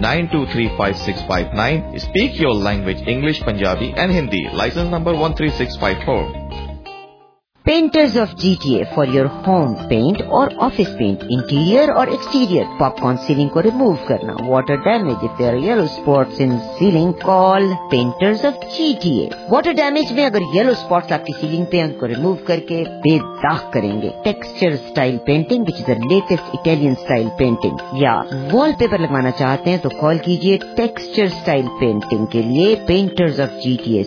92355659. Speak your language English, Punjabi and Hindi. License number 13654. Painters of GTA for your home paint or office paint, interior or exterior. Popcorn ceiling को remove करना. Water damage, if there are yellow spots in ceiling, call Painters of GTA. Water damage में अगर yellow spots आपकी ceiling पे उनको remove करके बेदाग करेंगे. Texture style painting, which is the latest Italian style painting. या wallpaper लगवाना चाहते हैं तो call कीजिए Texture style painting के लिए Painters of GTA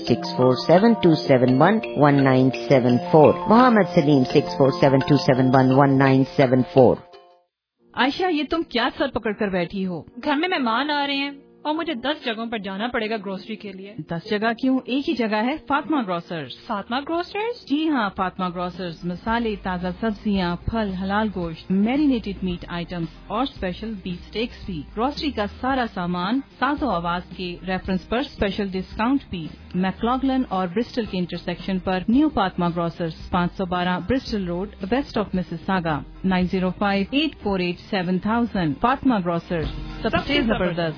647-271-1974. Mohammad Salim 647-271-1974। Ayesha, ये तुम क्या सर पकड़ कर बैठी हो? घर में मेहमान आ रहे हैं और मुझे 10 जगहों पर जाना पड़ेगा ग्रोसरी के लिए। 10 जगह क्यों? एक ही जगह है, फातिमा ग्रोसर्स। फातिमा ग्रोसर्स? जी हाँ, फातिमा ग्रोसर्स मसाले, ताज़ा सब्जियाँ, फल, हलाल गोश्त, मैरिनेटेड मीट आइटम्स और स्पेशल बीफ स्टेक्स भी। ग्रोसरी का सारा सामान साज़ो आवाज के रेफरेंस पर स्पेशल डिस्काउंट भी। मैक्लॉगलन और ब्रिस्टल के इंटरसेक्शन पर new Fatima grocers, 512 Bristol road, west of Mississauga, 9058487000। Fatima grocers, सबसे जबरदस्त।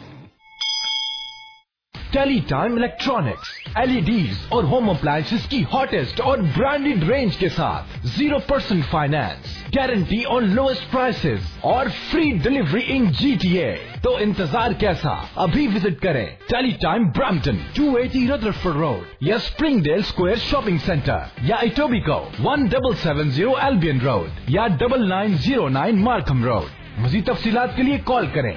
टेलीटाइम इलेक्ट्रॉनिक्स, LEDs और होम अप्लायंसेस की हॉटेस्ट और ब्रांडेड रेंज के साथ 0% finance, guarantee on lowest prices और फ्री डिलीवरी इन GTA। तो इंतजार कैसा? अभी विजिट करें टेलीटाइम ब्रैम्पटन 280 रदरफोर्ड रोड या स्प्रिंगडेल स्क्वायर शॉपिंग सेंटर या इटोबिको 1770 एल्बियन रोड या 9909 मार्कम रोड। मज़ीद तफसीलात के लिए कॉल करें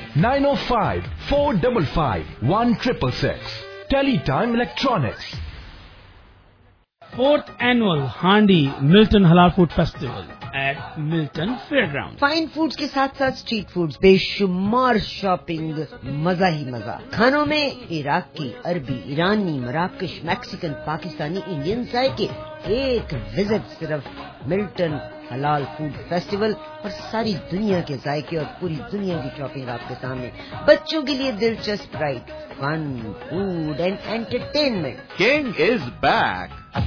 905-455-1666। Teletime electronics. 4th Annual Handi Milton Halal Food Festival at Milton Fairground. Fine foods के साथ साथ स्ट्रीट फूड्स, बेशुमार शॉपिंग, मजा ही मजा। खानों में इराकी, अरबी, ईरानी, मराकश, मैक्सिकन, पाकिस्तानी, इंडियन जायके। एक विजिट सिर्फ मिल्टन हलाल फूड फेस्टिवल और सारी दुनिया के जायके और पूरी दुनिया की शॉपिंग आपके सामने। बच्चों के लिए दिलचस्प ride, fun, food and entertainment. King is back.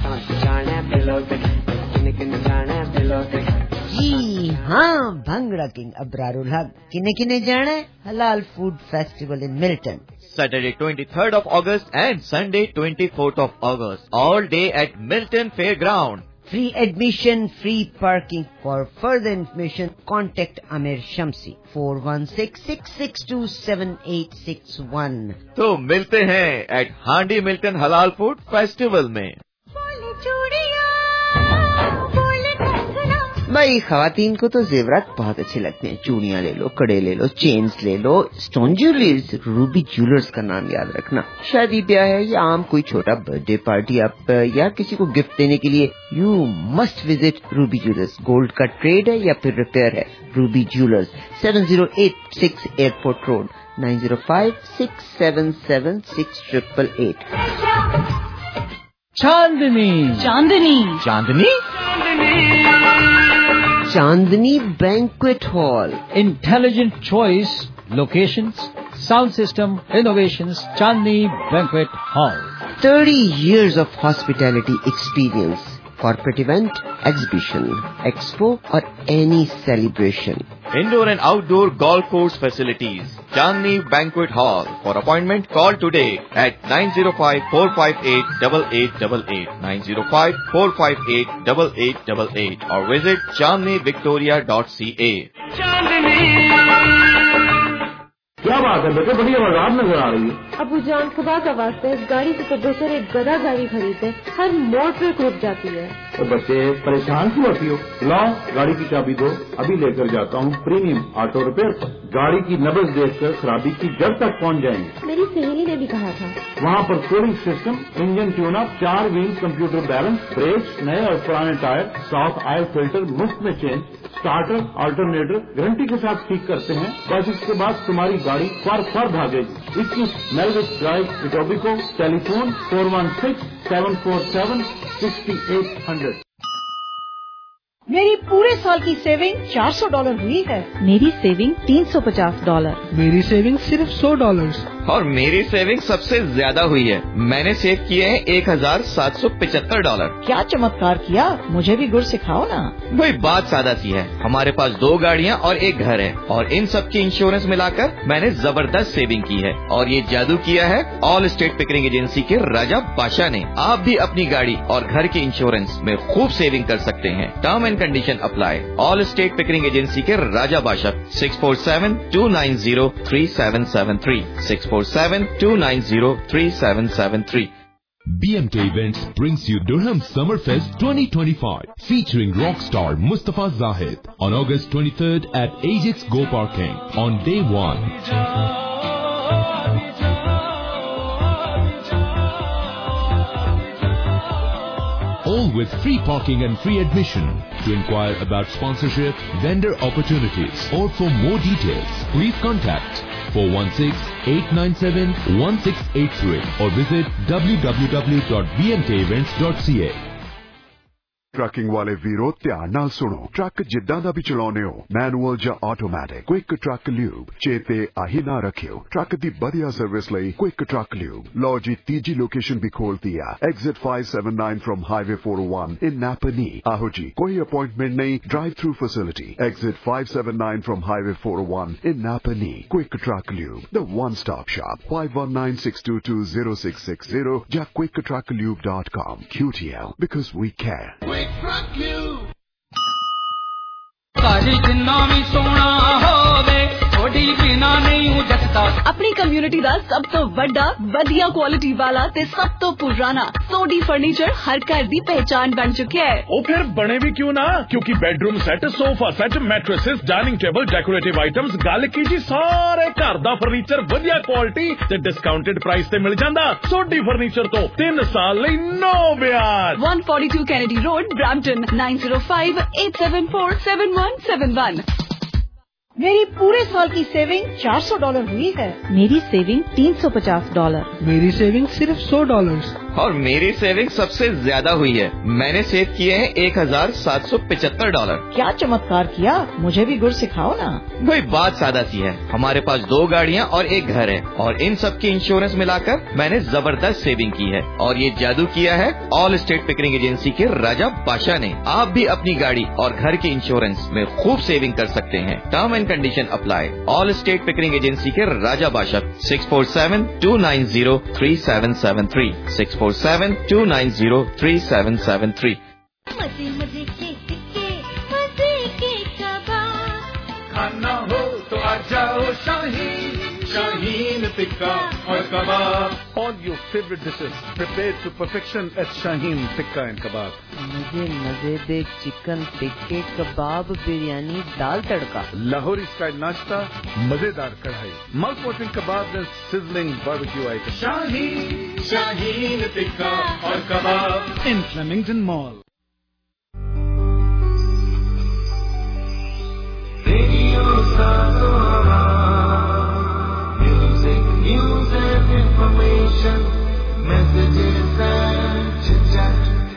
जी हाँ, भंगड़ा किंग अब्रारुल हक। किन्ने किन्ने जाना है? Halal food festival in Milton. Saturday 23rd of August and Sunday 24th of August. All day at Milton Fairground. Free admission, free parking. For further information, contact Amir Shamsi 416-662-7861. तो मिलते हैं at हांडी Milton हलाल food festival में। भाई खवातीन को तो जेवरात बहुत अच्छे लगते हैं। चूड़ियाँ ले लो, कड़े ले लो, चेन्स ले लो, स्टोन ज्वेलरीज। रूबी ज्वेलर्स का नाम याद रखना। शादी ब्याह है या आम कोई छोटा बर्थडे पार्टी आप या किसी को गिफ्ट देने के लिए, you must visit Ruby jewellers. Gold का ट्रेड है या फिर रिपेयर है, Ruby jewellers, 7086 airport road, 9056776888। Chandni. Chandni. Chandni Chandni Banquet Hall. Intelligent choice, locations, sound system, innovations, Chandni Banquet Hall. 30 years of hospitality experience. Corporate event, exhibition, expo or any celebration. Indoor and outdoor golf course facilities. Chandni Banquet Hall. For appointment, call today at 905-458-8888, 905-458-8888 or visit chandnivictoria.ca. क्या बात है बेटे, बड़ी आवाज नजर आ रही है। अबू जान, खुदा का वास्ता इस गाड़ी से तो बेहतर एक गधा गाड़ी खरीदे, हर मोड़ पे रुक जाती है। तो बच्चे परेशान क्यों होती हो? लाओ गाड़ी की चाबी दो, अभी लेकर जाता हूँ प्रीमियम ऑटो रिपेयर पर। गाड़ी की नब्ज देखकर खराबी की जड़ तक पहुँच जाएंगे। मेरी सहेली ने भी कहा था। वहाँ पर cooling system, engine tune up, 4 wheel computer balance, brakes, नए और पुराने टायर, साफ ऑयल फिल्टर मुफ्त में चेंज, स्टार्टर अल्टरनेटर गारंटी के साथ ठीक करते हैं। बस इसके बाद तुम्हारी गाड़ी फर भागेगी। 21 मेलविच ड्राइव, इटोबिको। टेलीफोन 416-747-6800। मेरी पूरे साल की सेविंग $400 हुई है। मेरी सेविंग $350। मेरी सेविंग सिर्फ $100। और मेरी सेविंग सबसे ज्यादा हुई है, मैंने सेव किए हैं $1775। क्या चमत्कार किया, मुझे भी गुर सिखाओ ना। वही बात सादा सी है, हमारे पास 2 गाड़ियाँ और 1 घर है और इन सब की इंश्योरेंस मिलाकर मैंने जबरदस्त सेविंग की है। और ये जादू किया है ऑल स्टेट पिकरिंग एजेंसी के राजा बादशाह ने। आप भी अपनी गाड़ी और घर के इंश्योरेंस में खूब सेविंग कर सकते हैं। Term and condition apply. Allstate Pickering agency के राजा बादशाह 647-290-3773 647-290-3773. BMK Events brings you Durham Summerfest 2025 featuring rockstar Mustafa Zahid on August 23rd at Ajax Go Parking on day 1. All with free parking and free admission. To inquire about sponsorship, vendor opportunities or for more details, please contact 416-897-1683 or visit www.bmkevents.ca. Trucking ਵਾਲੇ ਵੀਰੋ ਧਿਆਨ ਨਾਲ ਸੁਣੋ। Truck ਜਿੱਦਾਂ ਦਾ ਵੀ ਚਲਾਉਣੇ ਹੋ, manual ਜਾਂ automatic, quick truck lube ਚੇਤੇ ਆਹੀ ਨਾ ਰੱਖਿਓ। ਟਰੱਕ ਦੀ ਵਧੀਆ ਸਰਵਿਸ ਲਈ ਕੁਇਕ ਟਰੱਕ ਲਿਊਬ। ਲਓ ਜੀ, ਤੀਜੀ ਲੋਕੇਸ਼ਨ ਵੀ ਖੋਲਤੀ ਆ, exit 579 from highway 401 in Napanee. ਆਹੋ ਜੀ, ਕੋਈ ਅਪਾਇੰਟਮੈਂਟ ਨਹੀਂ, drive through facility. Exit 579 from highway 401 in Napanee. Quick Truck Lube, the one-stop shop. 519-622-0660 ਜਾਂ quicktrucklube.com. QTL, because we care. अपनी कम्युनिटी ਦਾ ਸਭ ਤੋਂ ਵੱਡਾ, ਵਧੀਆ ਕੁਆਲਿਟੀ ਵਾਲਾ ਤੇ ਸਭ ਤੋਂ ਪੁਰਾਣਾ ਸੋਢੀ ਫਰਨੀਚਰ ਹਰ ਘਰ ਦੀ ਪਹਿਚਾਨ ਬਣ ਚੁੱਕਿਆ ਹੈ। ਉਹ ਫਿਰ ਬਣੇ ਵੀ ਕਿਉਂ ਨਾ, ਕਿਉਂਕਿ bedroom set, sofa set, mattresses, dining table, decorative items, ਗੱਲ ਕੀ ਜੀ, ਸਾਰੇ ਘਰ ਦਾ ਫਰਨੀਚਰ ਵਧੀਆ ਕੁਆਲਿਟੀ ਤੇ ਡਿਸਕਾਊਂਟਡ ਪ੍ਰਾਈਸ ਤੇ ਮਿਲ ਜਾਂਦਾ। ਸੋਢੀ ਫਰਨੀਚਰ ਤੋਂ 3 ਸਾਲ ਲਈ no ਵਿਆਜ। 142 Kennedy Road, Brampton, 9058747171। मेरी पूरे साल की सेविंग $400 हुई है। मेरी सेविंग $350। मेरी सेविंग सिर्फ $100। और मेरी सेविंग सबसे ज्यादा हुई है, मैंने सेव किए हैं $1775। क्या चमत्कार किया, मुझे भी गुर सिखाओ ना। वही बात सादा सी है, हमारे पास 2 गाड़ियाँ और 1 घर है और इन सब की इंश्योरेंस मिलाकर मैंने जबरदस्त सेविंग की है। और ये जादू किया है ऑल स्टेट पिकरिंग एजेंसी के राजा बादशाह ने। आप भी अपनी गाड़ी और घर के इंश्योरेंस में खूब सेविंग कर सकते हैं। Term and condition apply. Allstate Pickering agency के राजा बादशाह 647-290-3773 647-290-3773। मजे मजे के टिक्के, मजे के कबाब, खाना हो तो आ जाओ शाहीन, शाहीन टिक्का और कबाब। All your favorite dishes prepared to perfection at Shaheen Tikka and Kebab. मुझे मजेदार चिकन टिक्के, कबाब, बिरयानी, दाल तड़का, Lahori style नाश्ता, मजेदार कढ़ाई, mouth watering kebab and sizzling barbecue items. Shaheen Tikka और kebab in Flemington Mall. Radio Sazora, music, news and information, messages and chit-chat.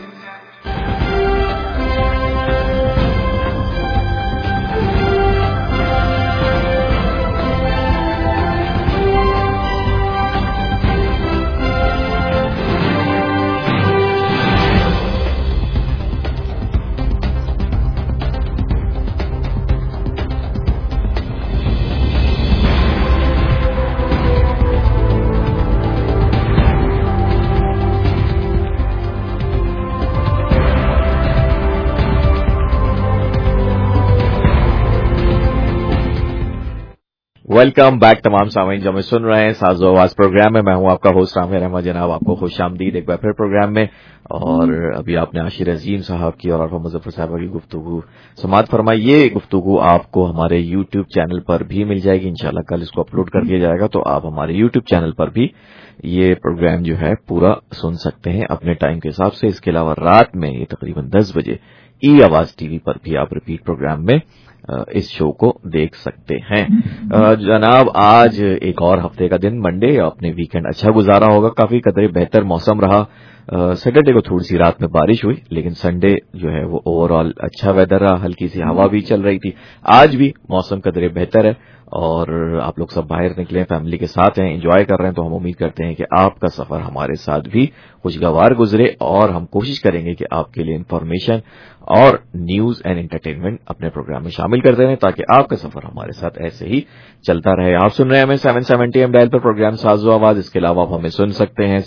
Welcome back तमाम सामीन जो हमें सुन रहे हैं साजो आवाज प्रोग्राम में। मैं हूं आपका होस्ट रामेर अहमद जनाब, आपको खुशामदीद एक बार फिर प्रोग्राम में। और अभी आपने आशिर अजीम साहब की और आरफा मुजफ्फर साहब की गुफ्तगू समाअत फरमाई। ये गुफ्तगू आपको हमारे यूट्यूब चैनल पर भी मिल जाएगी, इंशाल्लाह कल इसको अपलोड कर दिया जाएगा, तो आप हमारे यूट्यूब चैनल पर भी ये प्रोग्राम जो है पूरा सुन सकते हैं अपने टाइम के हिसाब से। इसके अलावा रात में ये तकरीबन 10 बजे ई आवाज टीवी पर भी आप रिपीट प्रोग्राम में इस शो को देख सकते हैं। जनाब, आज एक और हफ्ते का दिन, मंडे, अपने वीकेंड अच्छा गुजारा होगा, काफी कदरे बेहतर मौसम रहा। सैटरडे को थोड़ी सी रात में बारिश हुई, लेकिन संडे जो है वो ओवरऑल अच्छा वेदर रहा, हल्की सी हवा भी चल रही थी। आज भी मौसम कदरे बेहतर है और आप लोग सब बाहर निकले, फैमिली के साथ हैं, एंजॉय कर रहे हैं, तो हम उम्मीद करते हैं कि आपका सफर हमारे साथ भी खुशगवार गुजरे और हम कोशिश करेंगे कि आपके लिए इन्फॉर्मेशन और न्यूज एंड एंटरटेनमेंट अपने प्रोग्राम में शामिल करते रहें, ताकि आपका सफर हमारे साथ ऐसे ही चलता रहे। आप सुन रहे हैं हमें 770 AM डायल पर प्रोग्राम साजो आवाज। इसके अलावा आप हमें सुन सकते हैं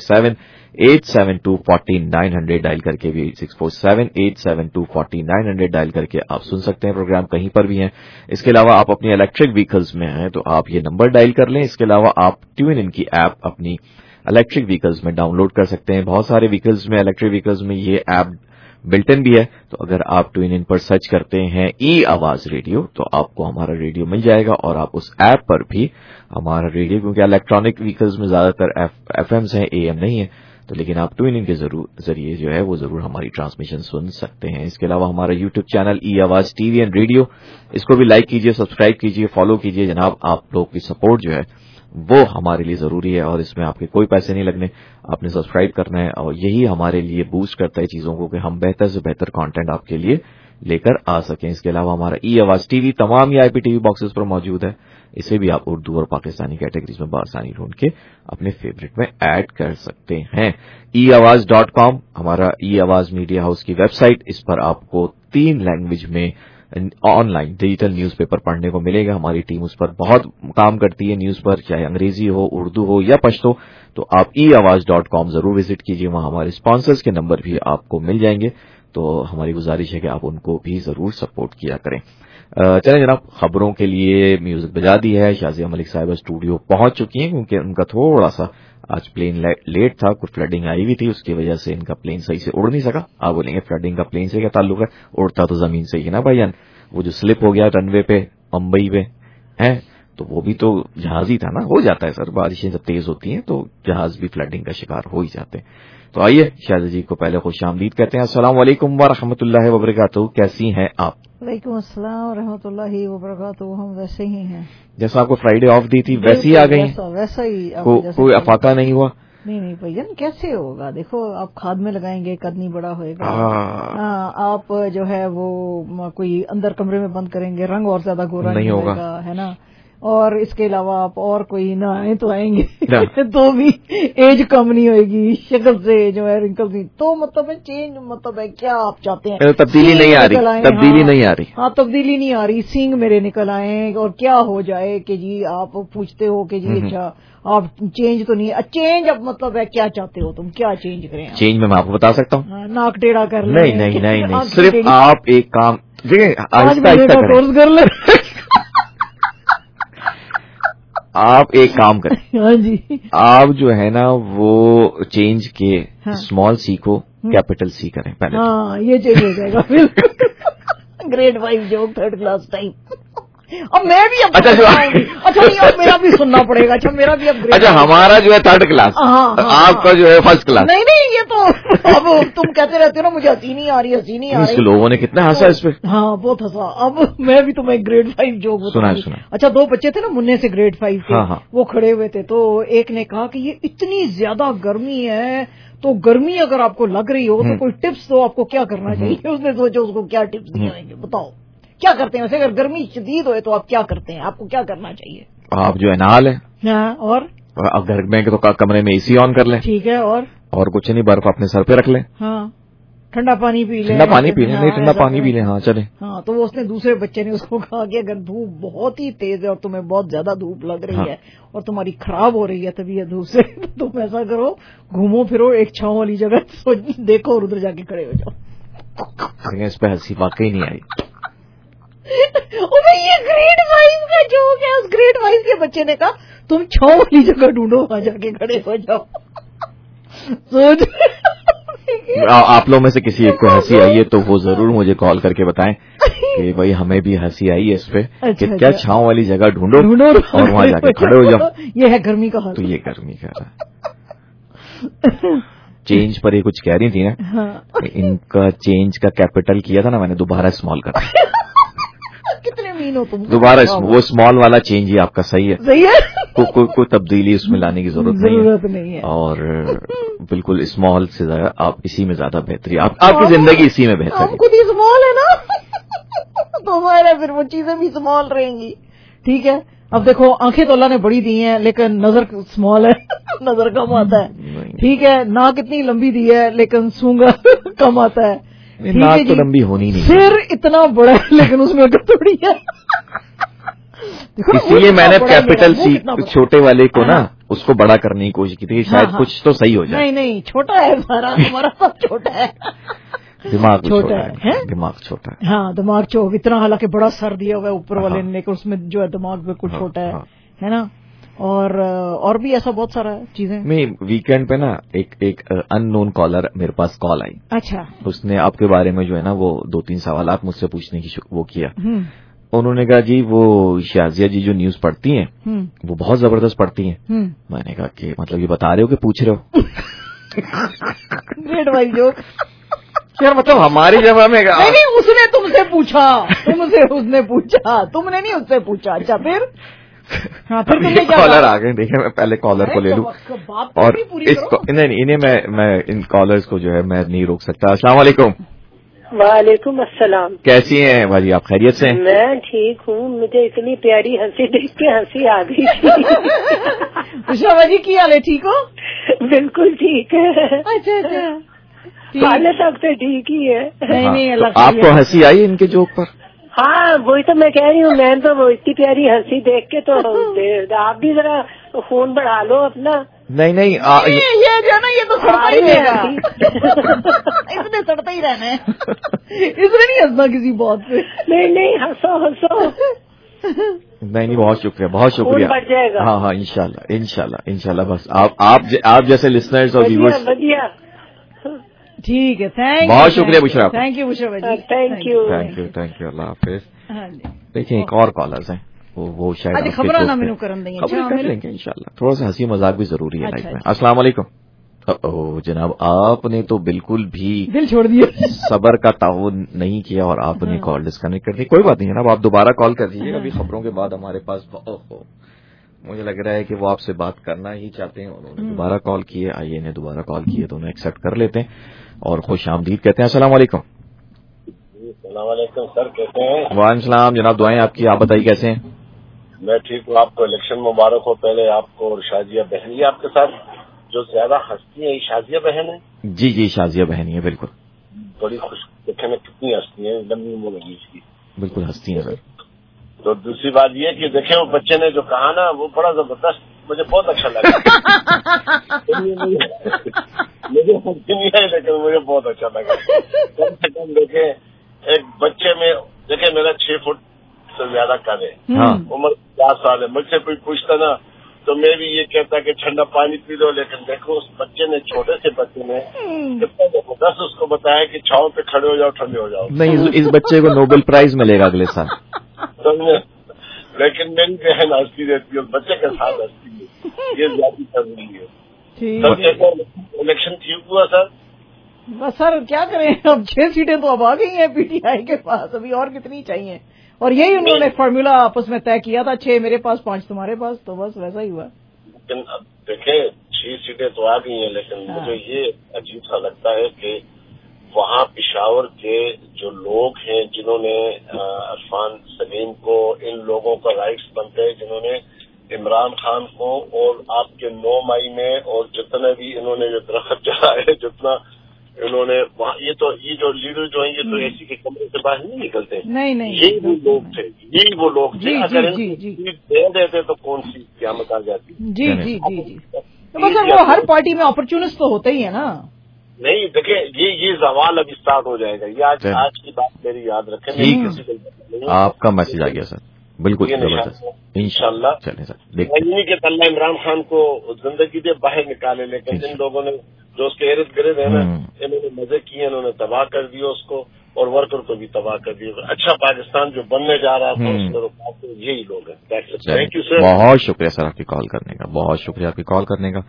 647-872-4900 डायल करके भी, 647-872-4900 डायल करके आप सुन सकते हैं प्रोग्राम कहीं पर भी हैं। इसके अलावा आप अपनी इलेक्ट्रिक व्हीकल्स में हैं तो आप ये नंबर डायल कर लें। इसके अलावा आप ट्यून इन की ऐप अपनी इलेक्ट्रिक व्हीकल्स में डाउनलोड कर सकते हैं। बहुत सारे व्हीकल्स में, इलेक्ट्रिक व्हीकल्स में ये ऐप बिल्ट इन भी है, तो अगर आप ट्यून इन पर सर्च करते हैं ई आवाज रेडियो तो आपको हमारा रेडियो मिल जाएगा और आप उस ऐप पर भी हमारा रेडियो, क्योंकि इलेक्ट्रॉनिक व्हीकल्स में ज्यादातर एफएम्स हैं, एएम नहीं है, तो लेकिन आप ट्यून इन के जरिए जो है वो जरूर हमारी ट्रांसमिशन सुन सकते हैं। इसके अलावा हमारा यूट्यूब चैनल ई आवाज टीवी एंड रेडियो, इसको भी लाइक कीजिए, सब्सक्राइब कीजिए, फॉलो कीजिए। जनाब, आप लोग की सपोर्ट जो है वो हमारे लिए जरूरी है और इसमें आपके कोई पैसे नहीं लगने, आपने सब्सक्राइब करना है और यही हमारे लिए बूस्ट करता है चीजों को कि हम बेहतर से बेहतर कंटेंट आपके लिए लेकर आ सकें। इसके अलावा हमारा ई आवाज टीवी तमाम ही IPTV बॉक्सेस पर मौजूद है, इसे भी आप उर्दू और पाकिस्तानी कैटेगरीज में बासानी ढूंढ के अपने फेवरेट में ऐड कर सकते हैं। eawaz.com हमारा ई आवाज मीडिया हाउस की वेबसाइट, इस पर आपको 3 लैंग्वेज में ऑनलाइन डिजिटल न्यूज़पेपर पढ़ने को मिलेगा। हमारी टीम उस पर बहुत काम करती है, न्यूज़ पर, चाहे अंग्रेजी हो, उर्दू हो या पश्तो, तो आप eawaz.com जरूर विजिट कीजिए। वहां हमारे स्पॉन्सर्स के नंबर भी आपको मिल जाएंगे, तो हमारी गुजारिश है कि आप उनको भी जरूर सपोर्ट किया करें। चलें जनाब, खबरों के लिए म्यूजिक बजा दी है। शाजिया मलिक साहिबा स्टूडियो पहुंच चुकी हैं, क्योंकि उनका थोड़ा सा आज प्लेन लेट था, कुछ फ्लडिंग आई हुई थी, उसकी वजह से इनका प्लेन सही से उड़ नहीं सका। आप बोलेंगे फ्लडिंग का प्लेन से क्या ताल्लुक है, उड़ता तो जमीन से ही ना भाईजान। वो जो स्लिप हो गया रनवे पे मुंबई पे है, तो वो भी तो जहाज ही था ना। हो जाता है सर, बारिशें जब तेज होती हैं तो जहाज भी फ्लडिंग का शिकार हो ही जाते हैं। तो आइए शाहजी जी को पहले खुशामदीद कहते हैं। अस्सलाम वालेकुम व रहमतुल्लाहि व बरकातहू, कैसी हैं आप? वालेकुम अस्सलाम व रहमतुल्लाहि व बरकातहू, हम वैसे ही हैं जैसा आपको फ्राइडे ऑफ दी थी वैसी आ गई, वैसा ही। कोई अफाका नहीं हुआ? नहीं भैया, कैसे होगा? देखो, आप खाद में लगाएंगे कद नहीं बड़ा होएगा। आप जो है वो कोई अंदर कमरे में बंद करेंगे, रंग और ज्यादा गोरा नहीं होगा, है ना। और इसके अलावा आप और कोई ना आए तो आएंगे तो भी एज कम नहीं होगी, शक्ल से जो है रिंकल नहीं, तो मतलब है चेंज, मतलब है क्या आप चाहते हैं? तब्दीली नहीं आ रही, तब्दीली नहीं आ रही। हाँ, तब्दीली नहीं आ रही, सींग मेरे निकल आए और क्या हो जाए कि जी आप पूछते हो कि जी अच्छा आप चेंज तो नहीं है। चेंज अब मतलब है क्या चाहते हो तुम, क्या चेंज करें? चेंज में मैं आपको बता सकता हूँ, नाक टेढ़ा कर ले। नहीं नहीं नहीं नहीं, सिर्फ आप एक काम आहिस्ता कोर्स कर ले। आप एक काम करें, हाँ जी, आप जो है ना वो चेंज के स्मॉल सी को कैपिटल सी करें पहले। हाँ, ये चेंज हो जाएगा grade 5 joke, 3rd class type. अब मैं भी अब अच्छा नहीं, अब मेरा भी सुनना पड़ेगा। अच्छा, मेरा भी अब अच्छा, हमारा जो है 3rd क्लास, आपका जो है 1st क्लास। नहीं नहीं, ये तो अब तुम कहते रहते हो ना मुझे हंसी नहीं आ रही, हंसी नहीं आ रही। लोगों ने कितना हंसा इस पे। हाँ, बहुत हंसा। अब मैं भी तुम्हें ग्रेड 5 जोक सुना। अच्छा, 2 बच्चे थे ना मुन्ने से ग्रेड 5 के, वो खड़े हुए थे, तो एक ने कहा कि ये इतनी ज्यादा गर्मी है, तो गर्मी अगर आपको लग रही हो तो कोई टिप्स दो, आपको क्या करना चाहिए? उसने सोचा उसको क्या टिप्स दिए होंगे, बताओ क्या करते हैं वैसे? अगर गर्मी शदीद होए तो आप क्या करते हैं, आपको क्या करना चाहिए? आप जो है नहाल है, और घर में तो कमरे में एसी ऑन कर लें, ठीक है, और कुछ नहीं, बर्फ अपने सर पे रख लें। हाँ, ठंडा पानी पी लें, ठंडा पानी पी लें, नहीं ठंडा पानी पी लें, हाँ चले। हाँ, तो वो उसने दूसरे बच्चे ने उसको कहा कि अगर धूप बहुत ही तेज है और तुम्हें बहुत ज्यादा धूप लग रही है और तुम्हारी खराब हो रही है तबीयत धूप से, तो तुम ऐसा करो, घूमो फिरो एक छांव वाली जगह देखो और उधर जाके खड़े हो जाओ। इस पे हंसी वाकई नहीं आई। ये ग्रेड 5 का जोक है। उस ग्रेड 5 के बच्चे ने कहा तुम छांव वाली जगह ढूंढो, वहां जाके खड़े हो जाओ। सोच आप लोग में से किसी एक को हंसी आई है तो वो जरूर मुझे कॉल करके बताएं कि भाई हमें भी हंसी आई है इस पे। कि क्या छांव वाली जगह ढूंढो और वहां जाके खड़े हो जाओ। ये है गर्मी का हाल। तो ये गर्मी का चेंज पर ये कुछ कह रही थी ना, इनका चेंज का कैपिटल किया था ना मैंने, दोबारा स्मॉल कर कितने मीन हो तुम, दोबारा वो स्मॉल वाला चेंज ही आपका सही है, सही है, कोई तब्दीली उसमें लाने की जरूरत नहीं है, और बिल्कुल स्मॉल से ज्यादा आप इसी में ज्यादा बेहतरी, आपकी जिंदगी इसी में बेहतर है। खुद ही स्मॉल है ना तो हमारा फिर वो चीजें भी स्मॉल रहेंगी। ठीक है, अब देखो आंखें तो अल्लाह ने बड़ी दी हैं लेकिन नजर स्मॉल है नजर कम आता है। ठीक है, नाक इतनी लंबी दी है लेकिन सूंगा कम आता है। नाक तो लंबी होनी नहीं, सिर इतना बड़ा है लेकिन उसमें थोड़ी है इसलिए मैंने कैपिटल सी छोटे वाले को ना उसको बड़ा करने की कोशिश की थी, शायद कुछ तो सही हो जाए। नहीं छोटा है सारा, हमारा सब छोटा है, दिमाग छोटा है, दिमाग छोटा है। हाँ दिमाग चौक इतना, हालांकि बड़ा सर दिया हुआ है ऊपर वाले ने, लेकिन उसमें जो है दिमाग बिल्कुल छोटा है ना। और भी ऐसा बहुत सारा चीजें। मैं वीकेंड पे ना एक अननोन कॉलर मेरे पास कॉल आई। अच्छा। उसने आपके बारे में जो है ना वो 2-3 सवाल मुझसे पूछने की वो किया। उन्होंने कहा जी वो शाजिया जी जो न्यूज पढ़ती हैं वो बहुत जबरदस्त पढ़ती हैं। मैंने कहा कि मतलब ये बता रहे हो कि पूछ रहे हो? ग्रेट भाई जोक यार, मतलब हमारी जगह में नहीं उसने तुमसे पूछा, उसने पूछा, तुमने नहीं उससे पूछा। अच्छा फिर? हाँ फिर तुमने क्या कॉलर आ गए, देखिए मैं पहले कॉलर को ले लूं और इसको नहीं इन्हें मैं इन कॉलर्स को जो है मैं नहीं रोक सकता। अस्सलाम वालेकुम। वालेकुम अस्सलाम। कैसी हैं भाजी आप, खैरियत से? मैं ठीक हूँ, मुझे इतनी प्यारी हंसी देख के हंसी आ गई उषा भाजी की हाल है, ठीक हो? बिल्कुल ठीक है। अच्छा पहले सब से ठीक ही है। नहीं तो आपको हंसी आई इनके जोक पर? हाँ वही तो मैं कह रही हूँ, मैं तो वो इतनी प्यारी हंसी देख के तो आप भी जरा फोन बढ़ा लो अपना। नहीं ये जो ना ये तो सड़ता ही रहेगा इसने सड़ता ही रहना है इसने नहीं हंसना किसी बात पे। नहीं हंसो नहीं बहुत शुक्रिया, बहुत शुक्रिया। बढ़ जाएगा। हाँ इंशाल्लाह बस आप जैसे लिसनर्स और व्यूअर्स। ठीक है, थैंक बहुत शुक्रिया बुशरा, थैंक यू बुशरा भाई, थैंक यू अल्लाह हाफिज। देखिए एक और कॉलर्स हैं वो शायद खबर ना मैंने कर लेंगे इंशाल्लाह, थोड़ा सा हंसी मजाक भी जरूरी है लाइफ में। अस्सलाम वालेकुम। ओह जनाब आपने तो बिल्कुल भी दिल छोड़ दिया, सबर का ताउन नहीं किया और आपने कॉल डिस्कनेक्ट कर दी। कोई बात नहीं जनाब, आप दोबारा कॉल कर दीजिएगा। अभी खबरों के बाद हमारे पास मुझे लग रहा है कि वो आपसे बात करना ही चाहते हैं, उन्होंने दोबारा कॉल किए। आइए ने दोबारा कॉल किए तो उन्हें एक्सेप्ट कर लेते हैं और खुश आमदीद कहते हैं। अस्सलाम वालेकुम। सर कैसे हैं? वालेकुम सलाम जनाब, दुआएं आपकी, आप बताइए कैसे हैं? मैं ठीक हूँ। आपको इलेक्शन मुबारक हो पहले आपको और शाजिया बहन। ये आपके साथ जो ज्यादा हंसती है शाजिया बहन है? जी शाजिया बहन है बिल्कुल। बड़ी खुश देखे में कितनी हंसती है, लंबी उम्र लगी इसकी, बिल्कुल हंसती है सर। तो दूसरी बात ये कि देखे वो बच्चे ने जो कहा ना वो बड़ा जबरदस्त, मुझे बहुत अच्छा लगा मुझे हंसी नहीं आई लेकिन मुझे बहुत अच्छा लगा। कम से कम देखे एक बच्चे में, देखे मेरा 6 फुट से ज्यादा कद है, उम्र 50 साल है, मुझसे कोई पूछता ना तो मैं भी ये कहता कि ठंडा पानी पी लो, लेकिन देखो उस बच्चे ने, छोटे से बच्चे ने कितना जबरदस्त उसको बताया कि छांव पे खड़े हो जाओ, ठंडे हो जाओ। नहीं इस बच्चे को नोबेल प्राइज मिलेगा अगले साल। लेकिन मेरी बहन हंसती रहती है, बच्चे के साथ हंसती है, ये ज्यादा जरूरी है। इलेक्शन ठीक हुआ सर? बस सर क्या करें, अब 6 सीटें तो अब आ गई हैं पीटीआई के पास, अभी और कितनी चाहिए? और यही उन्होंने फॉर्मूला आपस में तय किया था, 6 मेरे पास 5 तुम्हारे पास, तो बस वैसा ही हुआ। लेकिन अब देखे 6 सीटें तो आ गई हैं, लेकिन मुझे ये अजीब सा लगता है कि वहाँ पेशावर के जो लोग हैं जिन्होंने अरफान सलीम को, इन लोगों का राइट्स बनते हैं जिन्होंने इमरान खान को और आपके 9 मई में और जितने भी इन्होंने जो दरख्त जलाए, जितना इन्होंने वहाँ, ये जो लीडर जो हैं ये तो एसी के कमरे से बाहर नहीं निकलते। नहीं यही वो लोग थे, अगर दे देते तो कौन सी क़यामत आ जाती। जी तो मतलब वो हर पार्टी में अपॉर्चुनिस्ट तो होते ही है ना। नहीं देखिए ये सवाल अब स्टार्ट हो जाएगा, ये आज की बात मेरी याद रखें। ठीक, आपका मैसेज आ गया सर, बिल्कुल जबरदस्त इंशाल्लाह। चले सर, देखिए कि अल्लाह इमरान खान को जिंदगी से बाहर निकाले, लेकिन इन लोगों ने जो उसके इर्द गिर्द है ना, इन्होंने मजे किए, इन्होंने तबाह कर दिया उसको और वर्कर को भी तबाह कर दिया। अच्छा पाकिस्तान जो बनने जा रहा था उसमें रुकावट यही लोग हैं। थैंक यू सर, बहुत शुक्रिया सर आपकी कॉल करने का, बहुत शुक्रिया आपकी कॉल करने का।